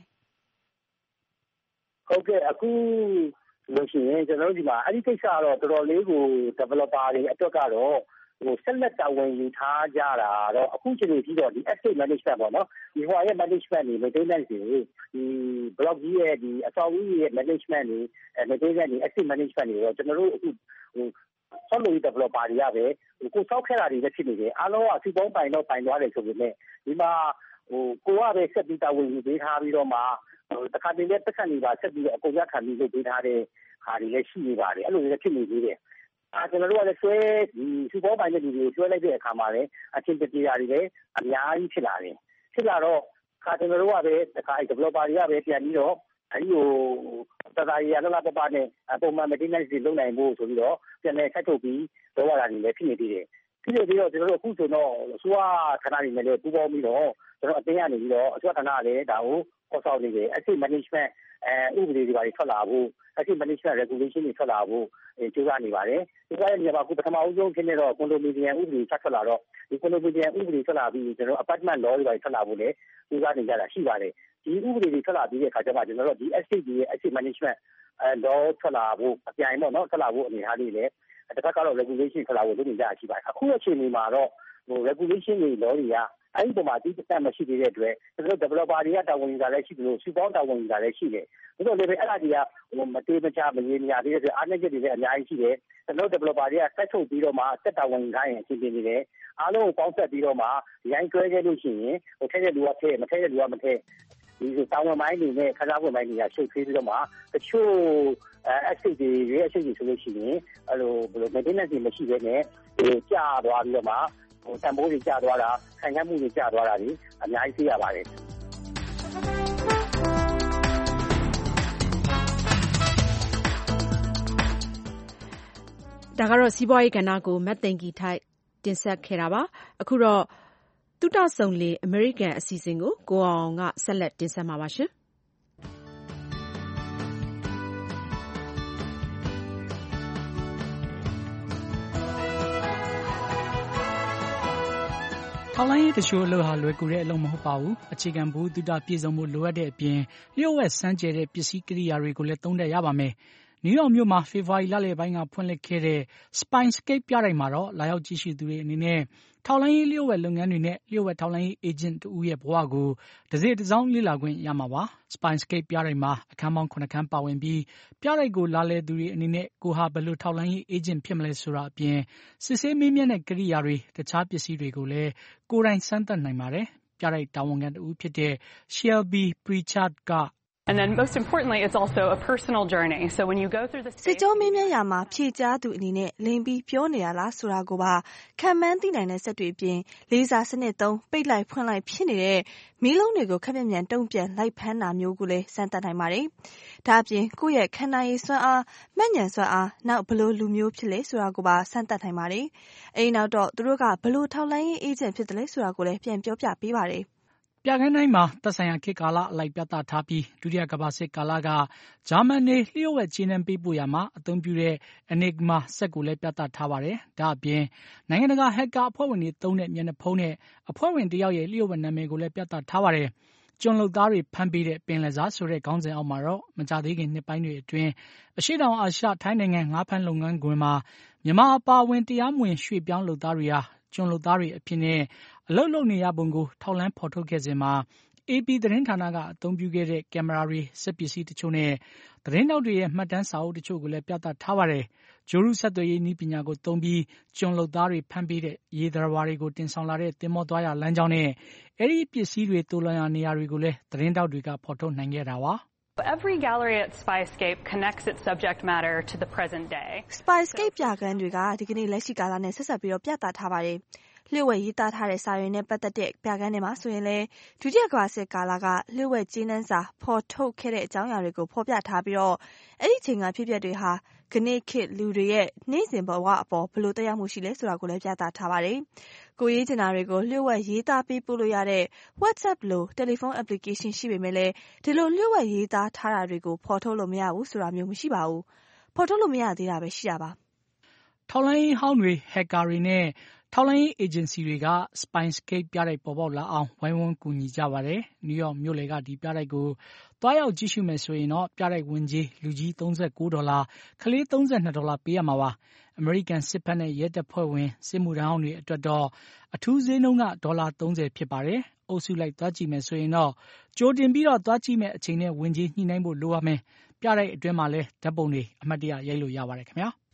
ဟုတ်ကဲ့အခုလို့ရှိရင်ကျွန်တော်တို့ဒီမှာအဲ့ဒီကိစ္စကတော့တော်တော်လေးကို developer တွေအတွက်ကတော့ဟိုဆက်လက်တာဝန်ယူထားကြတာတော့အခုချိန်ကြီးတော့ဒီ estate management ပေါ့နော်ဒီဟိုရဲ့ management တွေ maintenance တွေဒီ block ကြီးရဲ့ဒီအဆောက်အဦရဲ့ management တွေ maintenance တွေ estate management တွေတော့ကျွန်တော်တို့အခုဟိုဆောက်လုပ်ရေး developer တွေကပဲကိုဆောက်ခဲ့တာတွေလည်းဖြစ်နေတယ်အားလုံးကစီပေါင်းပိုင်တော့ပိုင်သွားတယ်ဆိုပေမဲ့ဒီမှာဟိုကိုကပဲဆက်ပြီးတာဝန်ယူပေးထားပြီးတော့မှတခါတည်းနဲ့ပတ်စံတွေပါဆက်ပြီးအကုန်ရခံပြီးလုပ်ပေးထားတဲ့ဟာတွေလည်းရှိနေပါတယ်အဲ့လိုလည်းဖြစ်နေသေးတယ်အာကျွန်တော်တို့ကလည်းဆွဲဒီစူပေါ်ပိုင်းတဲ့လူတွေကိုဆွဲလိုက်တဲ့အခါမှာလည်းအချင်းတတရားတွေလည်းအများကြီးဖြစ်လာတယ်ဖြစ်လာတော့ခါကျွန်တော်တို့ကပဲတခါ developer တွေကပဲပြန်ပြီးတော့အဲဒီဟိုတသားရရလာပပနဲ့ပုံမှန် maintenance တွေလုပ်နိုင်ဖို့ဆိုပြီးတော့ပြန်လဲဆက်ထုတ်ပြီးတော့ရတာတွေလည်းဖြစ်နေသေးတယ်ဖြစ်နေပြီးတော့ကျွန်တော်တို့အခုဆိုတော့အစိုးရဌာနတွေနဲ့လည်းပူးပေါင်းပြီးတော့ကျွန်တော်အတင်းရနေပြီးတော့အစိုးရဌာနကလည်းဒါကိုခေါ်ဆောင်နေတယ် asset management အဲဥပဒေတွေပါထွက်လာဖို့ asset management regulation တွေထွက်လာဖို့ကြိုးစားနေပါတယ်ဒီကနေ့မှာအခုပထမအဦးဆုံးဖြစ်နေတော့ condominium ဥပဒေဆက်ထွက်လာတော့ဒီ condominium ဥပဒေထွက်လာပြီးကျွန်တော် apartment law တွေပါထွက်လာဖို့လည်းကြိုးစားနေကြတာရှိပါတယ်ဒီဥပဒေတွေထွက်လာပြီးတဲ့အခါကျမှကျွန်တော်တို့ဒီ asset တွေရဲ့ asset management အဲ law ထွက်လာဖို့အပြိုင်ပေါ့နော်ထွက်လာဖို့အနေအထားလေးလည်းတစ်ခါကတော့ regulation ထွက်လာဖို့လုပ်နေကြတာရှိပါတယ်အခုအချိန်ဒီမှာတော့ဟို regulation တွေ law တွေကအဲ့ဒီပုံမှာဒီစက်မရှိသေးတဲ့အတွက်ကျွန်တော်တို့ developer တွေကတာဝန်ယူတာလည်းရှိတယ်လို့စုပေါင်းတာဝန်ယူတာလည်းရှိတယ်ဒါတော့လည်းအဲ့ဒါတွေကဟိုမတေးမချမရေမရသေးတဲ့အတွက်အားနည်းချက်တွေလည်းအများကြီးရှိတယ်ကျွန်တော်တို့ developer တွေကဆက်ထုတ်ပြီးတော့မှစက်တာဝန်ယူခိုင်းရင်အချင်းချင်းနေတယ်အားလုံးကိုပေါင်းဆက်ပြီးတော့မှရိုင်းတွဲခဲ့လို့ရှိရင်ဟိုထက်တဲ့လူကထည့်မထည့်တဲ့လူကမထည့်ဒီတောင်းဝမိုင်းတွေနဲ့ခစားပွင့်မိုင်းတွေကရှုပ်ထွေးပြီးတော့မှတချို့အဲ asset တွေရဲ့ asset တွေဆိုလို့ရှိရင်အဲ့လိုဘယ်လို maintenance တွေမရှိဘဲနဲ့ဟိုကြာသွားပြီးတော့မှဟိုတံပိုးတွေကျသွားတာခံရမှုတွေကျသွားတာဒီအများကြီးသိရပါတယ်ဒါကတော့စီးပွားရေးကဏ္ဍကိုမတ်သိင်္ဂီထိုက်တင်ဆက်ခဲ့တာပါအခုတော့သုတဆုံလင်အမေရိကန်အစီအစဉ်ကိုကိုအောင်ကဆက်လက်တင်ဆက်မှာပါရှင်ထောက်လှမ်းရေးတချို့အလုပ်ဟာလွယ်ကူတဲ့အလုပ်မဟုတ်ပါဘူး။အခြေခံဘုသူတပြည့်စုံမှုလိုအပ်တဲ့အပြင်လျှို့ဝှက်စမ်းကြဲတဲ့ပစ္စည်းကိရိယာတွေကိုလည်းသုံးတတ်ရပါမယ်။နယူးယောက်မြို့မှာဖေဖော်ဝါရီလလယ်ပိုင်းကဖွင့်လှစ်ခဲ့တဲ့ Spyscape ပြတိုက်မှာတော့လာရောက်ကြည့်ရှုသူတွေအနေနဲ့ထောက်လှမ်းရေးလျှို့ဝှက်လုပ်ငန်းတွေနဲ့လျှို့ဝှက်ထောက်လှမ်းရေးအေဂျင့်တဦးရဲ့ဘဝကိုတစိတစောင်းလေ့လာခွင့်ရမှာပါ။ Spyscape ပြတိုက်မှာအခန်းပေါင်းခုနှစ်ခန်းပါဝင်ပြီးပြတိုက်ကိုလာလည်သူတွေအနေနဲ့ကိုဟာဘယ်လိုထောက်လှမ်းရေးအေဂျင့်ဖြစ်မလဲဆိုတာအပြင်စစ်ဆေးမေးမြန်းတဲ့ကိရိယာတွေတခြားပစ္စည်းတွေကိုလည်းကိုယ်တိုင်စမ်းသပ်နိုင်ပါတယ်။ပြတိုက်တာဝန်ခံတဦးဖြစ်တဲ့ Shelby Pritchard က And then most importantly, it's also a personal journey. So when you go through the စစ်ကြောမေးမြန်းရာမှာဖြေကြားသူအနေနဲ့လင်းပြီးပြောနေရလားဆိုတာကိုပါခံမှန်းသိနိုင်တဲ့စက်တွေအပြင်လေးစားစနစ်သုံးပိတ်လိုက်ဖွင့်လိုက်ဖြစ်နေတဲ့မီးလုံးတွေကိုခက်မြန်မြန်တုံ့ပြန်လိုက်ဖမ်းတာမျိုးကိုလည်းစမ်းသပ်နိုင်ပါတယ်။ဒါအပြင်ကိုယ့်ရဲ့ခန္ဓာရည်စွမ်းအားမှတ်ဉာဏ်စွမ်းအားနောက်ဘလို့လူမျိုးဖြစ်လဲဆိုတာကိုပါစမ်းသပ်နိုင်ပါတယ်။အဲဒီနောက်တော့သူတို့ကဘလို့ထောက်လှမ်းရေးအေဂျင့်ဖြစ်တယ်လဲဆိုတာကိုလည်းပြန်ပြောပြပေးပါတယ်။ပြခန်းတိုင်းမှာသက်ဆိုင်ရာခေတ်ကာလအလိုက်ပြသထားပြီးဒုတိယကမ္ဘာစစ်ကာလကဂျာမန်တွေလျှို့ဝှက်ကြေးနန်းပေးပို့ရမှာအသုံးပြုတဲ့ Enigma စက်ကိုလည်းပြသထားပါတယ်။ဒါအပြင်နိုင်ငံတကာဟက်ကာအဖွဲ့ဝင်တွေသုံးတဲ့မျက်နှာဖုံးနဲ့အဖွဲ့ဝင်တယောက်ရဲ့လျှို့ဝှက်နာမည်ကိုလည်းပြသထားပါတယ်။ကျွန်လုပ်သားတွေဖမ်းပေးတဲ့ပင်လယ်စားဆိုတဲ့ခေါင်းစဉ်အောက်မှာတော့မကြသေးခင်နှစ်ပိုင်းတွေအတွင်းအရှေ့တောင်အာရှထိုင်းနိုင်ငံငါးဖမ်းလုပ်ငန်းခွင်မှာမြန်မာအပါအဝင်တရားမဝင်ရွှေ့ပြောင်းလုပ်သားတွေဟာကျွန်လုပ်သားတွေအဖြစ်နဲ့အလုပ်လုပ်နေရပုံကိုထောက်လှမ်းဖော်ထုတ်ခဲ့စဉ်မှာ အေပီ သတင်းဌာနကအသုံးပြုခဲ့တဲ့ကင်မရာတွေစက်ပစ္စည်းတချို့နဲ့သတင်းတောက်တွေရဲ့မှတ်တမ်းစာအုပ်တချို့ကိုလည်းပြသထားပါတယ်။ဂျိုရုဆက်သွယ်ရေးနည်းပညာကိုသုံးပြီးကျွန်လုပ်သားတွေဖမ်းပေးတဲ့ရေသတ္တဝါတွေကိုတင်ဆောင်လာတဲ့သင်္ဘောသွားရလမ်းကြောင်းနဲ့အဲဒီပစ္စည်းတွေသိုလှောင်ရာနေရာတွေကိုလည်းသတင်းတောက်တွေကဖော်ထုတ်နိုင်ခဲ့တာပါ။ Every gallery at Spyscape connects its subject matter to the present day. Spyscape ပြခန်းတွေကဒီကနေ့လက်ရှိကာလနဲ့ဆက်ဆက်ပြီးတော့ပြသထားပါတယ်။လျှို့ဝှက်ရေးသားထားတဲ့စာရွက်နဲ့ပတ်သက်တဲ့ပြခန်းတွေမှာဆိုရင်လည်းဒုတိယကမ္ဘာစစ်ကာလကလျှို့ဝှက်ကြေးနန်းစာဖော်ထုတ်ခဲ့တဲ့အကြောင်းအရာတွေကိုဖော်ပြထားပြီးတော့အဲ့ဒီချိန်ကဖြစ်ပျက်တွေဟာခဏခေတ်လူတွေရဲ့နေ့စဉ်ဘဝအပေါ်ဘယ်လိုတရားမှုရှိလဲဆိုတာကိုလည်းပြသထားပါတယ်။ကိုရေးချင်တာတွေကိုလျှို့ဝှက်ရေးသားပေးပို့လို့ရတဲ့ WhatsApp လိုတယ်လီဖုန်း application ရှိပေမဲ့လည်းဒီလိုလျှို့ဝှက်ရေးသားထားတာတွေကိုဖော်ထုတ်လို့မရဘူးဆိုတာမျိုးမရှိပါဘူး။ဖော်ထုတ်လို့မရသေးတာပဲရှိတာပါ။ထောက်လှမ်းရေးဟောင်းတွေဟက်ကာတွေနဲ့ထောက်လှမ်းရေးအေဂျင်စီတွေက Spyscape ပြတိုက်ပေါ်ပေါက်လာအောင်ဝိုင်းဝန်းကူညီကြပါတယ်။နယူးယောက်မြို့လယ်ကဒီပြတိုက်ကိုသွားရောက်ကြည့်ရှုမယ်ဆိုရင်တော့ပြတိုက်ဝင်ကြီးလူကြီးသုံးဆယ့်ကိုးဒေါ်လာကလေးသုံးဆယ့်နှစ်ဒေါ်လာပေးရမှာပါ။အမေရိကန်စစ်ဘက်နဲ့ရဲတပ်ဖွဲ့ဝင်စစ်မှုထမ်းဟောင်းတွေအတွက်တော့အထူးဈေးနှုန်းကဒေါ်လာသုံးဆယ်ဖြစ်ပါတယ်။အုပ်စုလိုက်သွားကြည့်မယ်ဆိုရင်တော့ကြိုတင်ပြီးတော့သွားကြည့်မယ်အချိန်နဲ့ဝင်ကြီးညှိနှိုင်းဖို့လိုရမယ်။ပြတိုက်အတွင်းမှာလည်းဓာတ်ပုံတွေအမှတ်တရရိုက်လို့ရပါတယ်ခင်ဗျာ။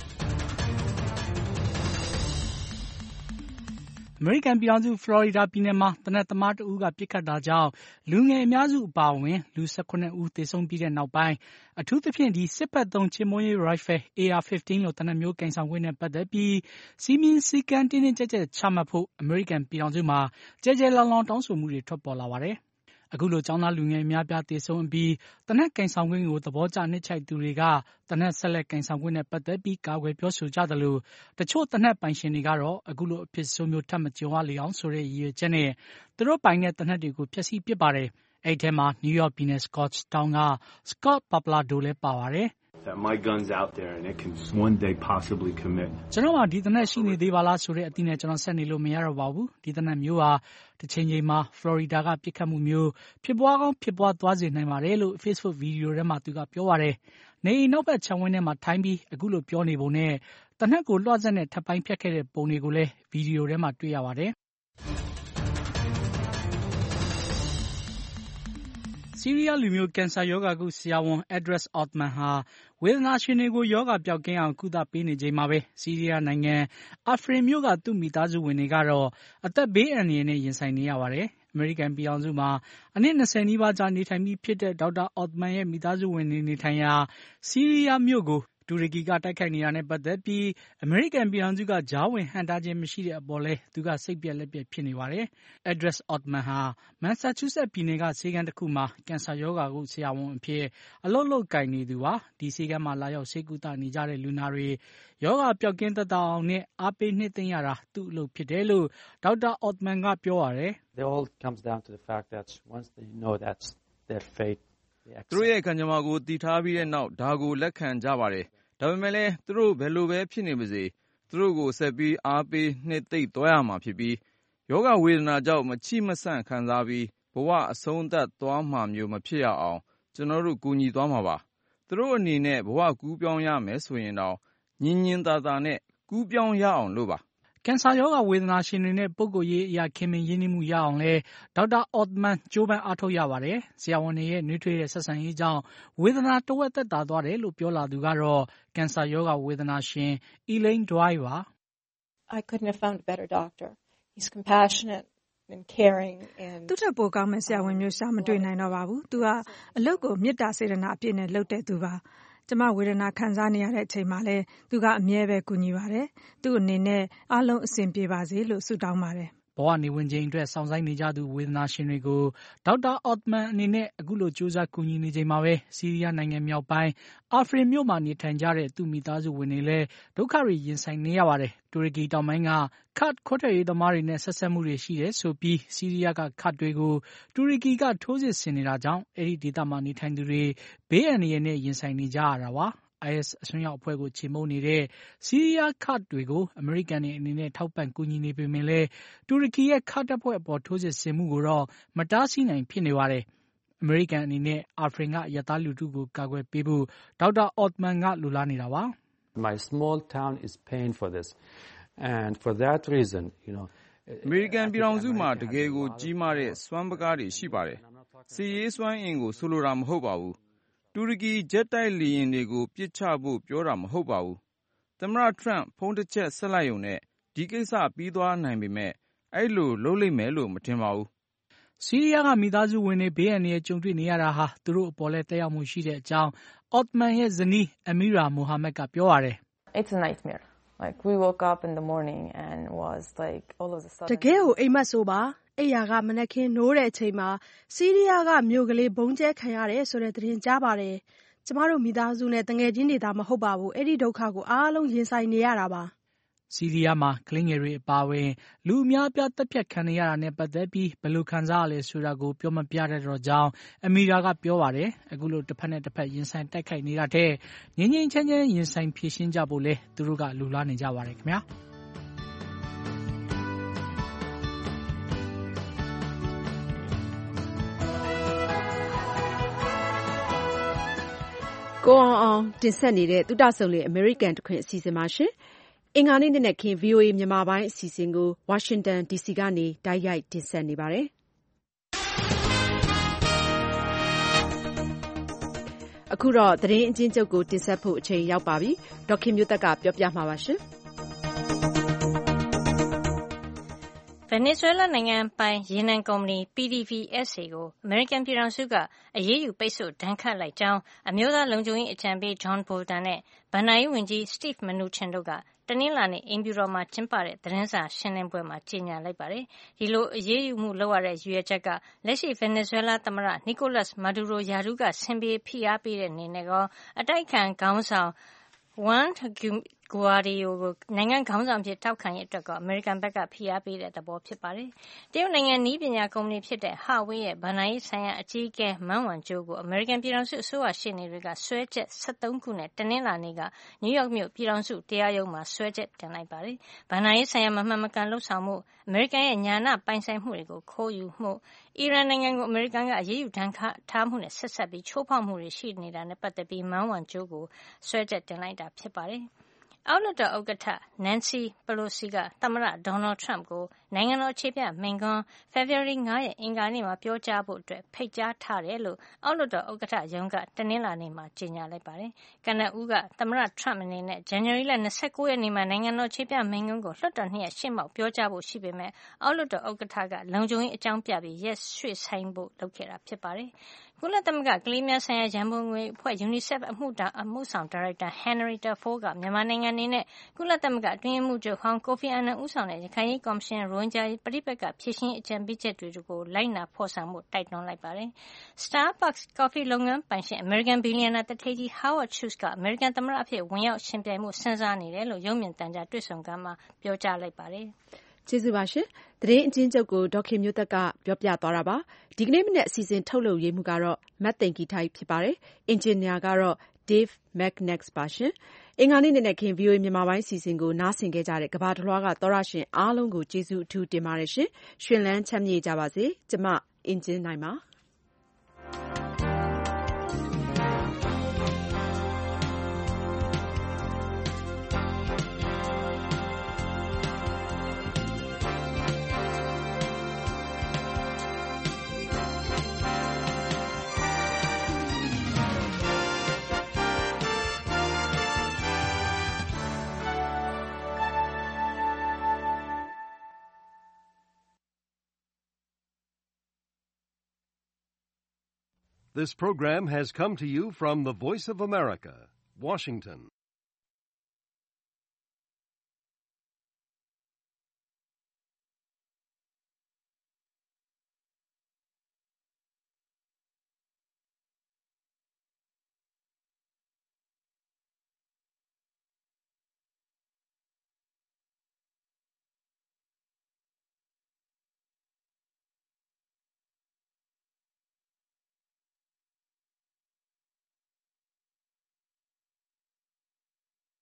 အမေရိကန်ပြည်ထောင်စုဖလော်ရီဒါပြည်နယ်မှာသေနတ်သမားတဦးကပစ်ခတ်တာကြောင့်လူငယ်အများစုအပါအဝင်လူ၁၇ဦးသေဆုံးပြီးတဲ့နောက်ပိုင်းအထူးသဖြင့်ဒီစစ်ဘက်သုံးချေမှုန်းရေးရိုင်ဖယ် အေအာဖစ်လို့သေနတ်မျိုးကင်ဆောင်ခွင့်နဲ့ပတ်သက်ပြီးစီမင်းစည်းကမ်းတင်းတင်းကျပ်ကျပ်ချမှတ်ဖို့အမေရိကန်ပြည်ထောင်စုမှာကြဲကြဲလောင်လောင်တောင်းဆိုမှုတွေထွက်ပေါ်လာပါတယ်။အခုလိုကျောင်းသားလူငယ်များပြားသေဆုံးပြီးသေနတ်ကင်ဆောင်ခွင့်ကိုသဘောကျနှစ်ချိုက်သူတွေကသေနတ်ဆက်လက်ကင်ဆောင်ခွင့်နဲ့ပတ်သက်ပြီးကာကွယ်ပြောဆိုကြသလိုတချို့သေနတ်ပိုင်ရှင်တွေကတော့အခုလိုအဖြစ်ဆိုးမျိုးထပ်မကြုံရလေအောင်ဆိုတဲ့ရည်ရွယ်ချက်နဲ့သူတို့ပိုင်တဲ့သေနတ်တွေကိုဖျက်ဆီးပစ်ပါတယ်။အဲ့ထဲမှာနယူးယောက်ပြည်နယ် Scottsdale က Scott Paplado လည်းပါပါတယ်။ That my gun's out there and it can one day possibly commit. ကျွန်တော်ကဒီသေနတ်ရှိနေသေးပါလားဆိုတဲ့အသည့်နဲ့ကျွန်တော်ဆက်နေလို့မရတော့ပါဘူး။ဒီသေနတ်မျိုးဟာတစ်ချိန်ချိန်မှာဖလော်ရီဒါကပြစ်ခတ်မှုမျိုးဖြစ်ပွားကောင်းဖြစ်ပွားသွားစေနိုင်ပါတယ်လို့ Facebook ဗီဒီယိုထဲမှာသူကပြောပါတယ်။နေအိမ်နောက်ဘက်ခြံဝင်းထဲမှာထိုင်ပြီးအခုလိုပြောနေပုံနဲ့သေနတ်ကိုလွှတ်ဆက်နဲ့ထပ်ပိုင်းဖြတ်ခဲ့တဲ့ပုံတွေကိုလည်းဗီဒီယိုထဲမှာတွေ့ရပါတယ်။ဆီးရီးယားလူမျိုးကင်ဆာရောဂါကုဆရာဝန် Idris Othman ဟာဝေဒနာရှင်တွေကိုရောဂါပျောက်ကင်းအောင်ကုသပေးနေချိန်မှာပဲဆီးရီးယားနိုင်ငံအာဖရင်မြို့ကသူ့မိသားစုဝင်တွေကတော့အသက်ဘေးအန္တရာယ်နဲ့ရင်ဆိုင်နေရပါတယ်။အမေရိကန်ပြည်ထောင်စုမှာအနှစ်၂၀နီးပါးကြာနေထိုင်ပြီးဖြစ်တဲ့ဒေါက်တာအော့သ်မန်ရဲ့မိသားစုဝင်တွေနေထိုင်ရာဆီးရီးယားမြို့ကိုတူရကီကတိုက်ခိုက်နေတာနဲ့ပတ်သက်ပြီးအမေရိကန်ပြည်ထောင်စုကကြားဝင်ဟန့်တားခြင်းမရှိတဲ့အပေါ်လဲသူကစိတ်ပြက်လက်ပြက်ဖြစ်နေပါတယ်။ Idris Othman ဟာမန်ဆာချူးဆက်ပြည်နယ်ကဆေးခန်းတစ်ခုမှာကင်ဆာရောဂါကုဆရာဝန်အဖြစ်အလုပ်လုပ်ကိုင်နေသူပါ။ဒီဆေးခန်းမှာလာရောက်ဆေးကုသနေကြတဲ့လူနာတွေရောဂါပျောက်ကင်းသက်သာအောင်နဲ့အားပေးနှစ်သိမ့်ရတာသူ့အလုပ်ဖြစ်တယ်လို့ဒေါက်တာ Othman ကပြောပါတယ်။ It all comes down to the fact that once they know that's their fate သူတို့ရဲ့ခံကြမ္မာကိုတည်ထားပြီးတဲ့နောက်ဒါကိုလက်ခံကြပါတယ်။ဒါပေမဲ့လည်းသူတို့ဘယ်လိုပဲဖြစ်နေပါစေသူတို့ကိုဆက်ပြီးအားပေးနှစ်သိမ့်သွားရမှာဖြစ်ပြီးယောဂဝေဒနာကြောင့်မချိမဆန့်ခံစားပြီးဘဝအဆုံးသတ်သွားမှာမျိုးမဖြစ်ရအောင်ကျွန်တော်တို့ကူညီသွားမှာပါ။သူတို့အနေနဲ့ဘဝကူးပြောင်းရမယ်ဆိုရင်တော့ညင်ညင်သာသာနဲ့ကူးပြောင်းရအောင်လို့ပါကင်ဆာရောဂါဝေဒနာရှင်တွေနဲ့ပုဂ္ဂိုလ်ရေးအရာခင်မင်ရင်းနှီးမှုရအောင်လဲဒေါက်တာအော့မန်ကြိုးပမ်းအားထုတ်ရပါတယ်။ဆရာဝန်တွေရဲ့နှွေးထွေးတဲ့ဆက်ဆံရေးကြောင့်ဝေဒနာတဝက်သက်သာသွားတယ်လို့ပြောလာသူကတော့ကင်ဆာရောဂါဝေဒနာရှင် Elaine Dwyer ပါ I couldn't have found a better doctor. He's compassionate and caring and သူ့ထက်ပိုကောင်းမဲ့ဆရာဝန်မျိုးရှာမတွေ့နိုင်တော့ပါဘူး။သူကအလုပ်ကိုမေတ္တာစေတနာအပြည့်နဲ့လုပ်တဲ့သူပါ။ကျမဝေဒနာခံစားနေရတဲ့အချိန်မှာလဲသူကအမြဲပဲကူညီပါတယ်။သူ့အနေနဲ့အားလုံးအဆင်ပြေပါစေလို့ဆုတောင်းပါတယ်။ဘဝနေဝင်ချိန်အတွက်စောင့်ဆိုင်းနေကြသူဝေဒနာရှင်တွေကိုဒေါက်တာအော့မန်အနေနဲ့အခုလိုကြိုးစားကူညီနေချိန်မှာပဲဆီးရီးယားနိုင်ငံမြောက်ပိုင်းအာဖရင်မြို့မှာနေထိုင်ကြတဲ့သူ့မိသားစုဝင်တွေလည်းဒုက္ခတွေရင်ဆိုင်နေရပါတယ်။တူရကီတောင်ပိုင်းကခတ်ခွဲထွက်ရေးသမားတွေနဲ့ဆက်ဆက်မှုတွေရှိတယ်ဆိုပြီးဆီးရီးယားကခတ်တွေကိုတူရကီကထိုးစစ်ဆင်နေတာကြောင့်အဲ့ဒီဒေသမှာနေထိုင်သူတွေဘေးအန္တရာယ်နဲ့ရင်ဆိုင်နေကြရတာပါ။ I S အစွန်းရောက်အဖွဲ့ကိုချေမှုန်းနေတဲ့ဆီးရီးယားခတ်တွေကိုအမေရိကန်တွေအနေနဲ့ထောက်ပံ့ကူညီနေပေမဲ့လည်းတူရကီရဲ့ခတ်တပ်ဖွဲ့အပေါ်ထိုးစစ်ဆင်မှုကိုတော့မတားဆီးနိုင်ဖြစ်နေပါတယ်။အမေရိကန်အနေနဲ့အာဖရင်ကအရပ်သားလူထုကိုကာကွယ်ပေးဖို့ဒေါက်တာအော့မန်ကလိုလားနေတာပါ။ My small town is paying for this and for that reason, you know, အမေရိကန်ပြည်ထောင်စုမှာတကယ်ကိုကြီးမားတဲ့စွမ်းပကားတွေရှိပါတယ်။စီရေးစွမ်းအင်ကိုဆိုလိုတာမဟုတ်ပါဘူး။တူရကီဂျက်တိုက်လေယာဉ်တွေကိုပစ်ချဖို့ပြောတာမဟုတ်ပါဘူး။သမ္မတထရန့်ဖုန်းတစ်ချက်ဆက်လိုက်ုံနဲ့ဒီကိစ္စပြီးသွားနိုင်ပေမဲ့အဲ့လိုလုပ်လိမ့်မယ်လို့မထင်ပါဘူး။ဆီးရီးယားကမိသားစုဝင်တွေဘေးအန္တရာယ်ကြုံတွေ့နေရတာဟာသူတို့အပေါ်လဲတက်ရောက်မှုရှိတဲ့အကြောင်းအော့မန်ရဲ့ဇနီးအမီရာမိုဟာမက်ကပြောပါတယ်။ It's a nightmare. Like we woke up in the morning and was like all of a sudden တကယ်ကိုအိမ်မက်ဆိုပါအိယာကမနက်ခင်းနိုးတဲ့အချိန်မှာဆီးရီးယားကမြို့ကလေးဘုံကျဲခံရတယ်ဆိုတဲ့သတင်းကြားပါတယ်။ကျမတို့မိသားစုနဲ့တငယ်ချင်းတွေသာမဟုတ်ပါဘူး။အဲ့ဒီဒုက္ခကိုအားလုံးရင်ဆိုင်နေရတာပါ။ဆီးရီးယားမှာကလင်းငယ်တွေအပါအဝင်လူအများပြားတပ်ဖြတ်ခံနေရတာနဲ့ပတ်သက်ပြီးဘယ်လိုခံစားရလဲဆိုတာကိုပြောမပြတတ်တော့ကြောင်းအမီရာကပြောပါတယ်။အခုလိုတစ်ဖက်နဲ့တစ်ဖက်ရင်ဆိုင်တိုက်ခိုက်နေတာတဲ့ငင်းငင်းချမ်းချမ်းရင်ဆိုင်ဖြေရှင်းကြဖို့လဲသူတို့ကလူလားနေကြပါတယ်ခင်ဗျာ။ကိုအောင်အောင်တင်ဆက်နေတဲ့သုတဆုံလေ American တခွင်အစီအစဉ်ပါရှင်။အင်္ဂါနေ့နဲ့ခင် ဗွီအိုအေ မြန်မာပိုင်းအစီအစဉ်ကို Washington ဒီ စီ ကနေတိုက်ရိုက်တင်ဆက်နေပါတယ်။အခုတော့သတင်းအကျဉ်းချုပ်ကိုတင်ဆက်ဖို့အချိန်ရောက်ပါပြီ။ဒေါက်ခင်မျိုးသက်ကပြောပြမှာပါရှင်။ဗင်နီဇွဲလားနိုင်ငံပိုင်ရေနံကုမ္ပဏီ P D V S A ကိုအမေရိကန်ပြည်ထောင်စုကအရေးယူပိတ်ဆို့ဒဏ်ခတ်လိုက်ကြောင်းအမျိုးသားလုံခြုံရေးအကြံပေး John Bolton နဲ့ဘဏ္ဍာရေးဝန်ကြီး Steve Mnuchin တို့ကတနင်္လာနေ့အိမ်ဖြူတော်မှာကျင်းပတဲ့သတင်းစာရှင်းလင်းပွဲမှာကြေညာလိုက်ပါတယ်။ဒီလိုအရေးယူမှုလုပ်ရတဲ့ရည်ရွယ်ချက်ကလက်ရှိဗင်နီဇွဲလားသမ္မတ Nicolas Maduro ရာထူးကဆင်းပေးဖိအားပေးတဲ့အနေနဲ့ကောအတိုက်အခံခေါင်းဆောင် Juan Guaido ကိုနိုင်ငံခေါင်းဆောင်ဖြစ်တောက်ခံရေးအတွက်ကအမေရိကန်ဘက်ကဖိအားပေးတဲ့သဘောဖြစ်ပါတယ်။တရုတ်နိုင်ငံနည်းပညာကုမ္ပဏီဖြစ်တဲ့ Huawei ရဲ့ဘဏ္ဍာရေးဆိုင်ရာအကြီးအကဲ Meng Wanzhou ကိုအမေရိကန်ပြည်ထောင်စုအစိုးရရှေ့နေတွေကစွဲချက်၁၃ခုနဲ့တနင်္လာနေ့ကနယူးယောက်မြို့ပြည်ထောင်စုတရားရုံးမှာစွဲချက်တင်လိုက်ပါတယ်။ဘဏ္ဍာရေးဆိုင်ရာမမှန်မကန်လုပ်ဆောင်မှုအမေရိကန်ရဲ့ညာဏပိုင်ဆိုင်မှုတွေကိုခိုးယူမှုအီရန်နိုင်ငံကိုအမေရိကန်ကအရေးယူဒဏ်ခတ်ထားမှုနဲ့ဆက်ဆက်ပြီးချိုးဖောက်မှုတွေရှိနေတာနဲ့ပတ်သက်ပြီး Meng Wanzhou ကိုစွဲချက်တင်လိုက်တာဖြစ်ပါတယ်။အောက်လွှတ်တော်ဥက္ကဋ္ဌ Nancy Pelosi ကသမ္မတ Donald Trump ကိုနိုင်ငံတော်အခြေပြမိန့်ခွန်းဖေဖေါ်ဝါရီလ၅ရက်အင်္ဂါနေ့မှာပြောကြားဖို့အတွက်ဖိတ်ကြားထားတယ်လို့အောက်လွှတ်တော်ဥက္ကဋ္ဌရုံးကတနင်္လာနေ့မှာကြေညာလိုက်ပါတယ်။ကနဦးကသမ္မတ Trump အနေနဲ့ဇန်နဝါရီလ၂၉ရက်နေ့မှာနိုင်ငံတော်အခြေပြမိန့်ခွန်းကိုလွှတ်တော်နှစ်ရပ်ရှေ့မှောက်ပြောကြားဖို့ရှိပေမဲ့အောက်လွှတ်တော်ဥက္ကဋ္ဌကလုံခြုံရေးအကြောင်းပြပြီးရက်ရွှေ့ဆိုင်းဖို့လုပ်ခဲ့တာဖြစ်ပါတယ်။ကုလသမဂ္ဂကလေးများဆိုင်ရာရန်ပုံငွေအဖွဲ့ UNICEF အမှုအမှုဆောင်ဒါရိုက်တာ Henrietta Fore ကမြန်မာနိုင်ငံအနေနဲ့ကုလသမဂ္ဂအတွင်းရေးမှူးချုပ်ဟောင်းကိုဖီအာနန်ဦးဆောင်တဲ့ရခိုင်ရေးကော်မရှင်ရိုဟင်ဂျာပဋိပက္ခဖြေရှင်းအကြံပေးချက်တွေကိုလိုက်နာဖော်ဆောင်ဖို့တိုက်တွန်းလိုက်ပါတယ်။ Starbucks ကော်ဖီလုပ်ငန်းပိုင်ရှင်အမေရိကန်ဘီလီယံနာသူဌေးကြီး Howard Schultz ကအမေရိကန်သမ္မတအဖြစ်ဝင်ရောက်ယှဉ်ပြိုင်မှုစဉ်းစားနေတယ်လို့ရုပ်မြင်သံကြားတွေ့ဆုံခန်းမှာပြောကြားလိုက်ပါတယ်။ကျေးဇူးပါရှင်။သတင်းအကျဉ်းချုပ်ကိုဒေါက်ခင်မျိုးသက်ကပြောပြသွားတာပါ။ဒီကနေ့မနေ့အစီအစဉ်ထုတ်လုပ်ရေးမှုကတော့မတ်သိန်ကီထိုက်ဖြစ်ပါတယ်။အင်ဂျင်နီယာကတော့ Dave McNex ပါရှင်။အင်္ဂါနေ့နဲ့ခင် ဗွီအိုအေမြန်မာပိုင်းစီစဉ်ကိုနားဆင်ခဲ့ကြတဲ့ကမ္ဘာတလွှားကသောရရှင်အားလုံးကိုကျေးဇူးအထူးတင်ပါတယ်ရှင်။ရှင်လန်းချမ်းမြေ့ကြပါစေ။ကျမအင်ဂျင်နိုင်ပါ။ This program has come to you from the Voice of America, Washington.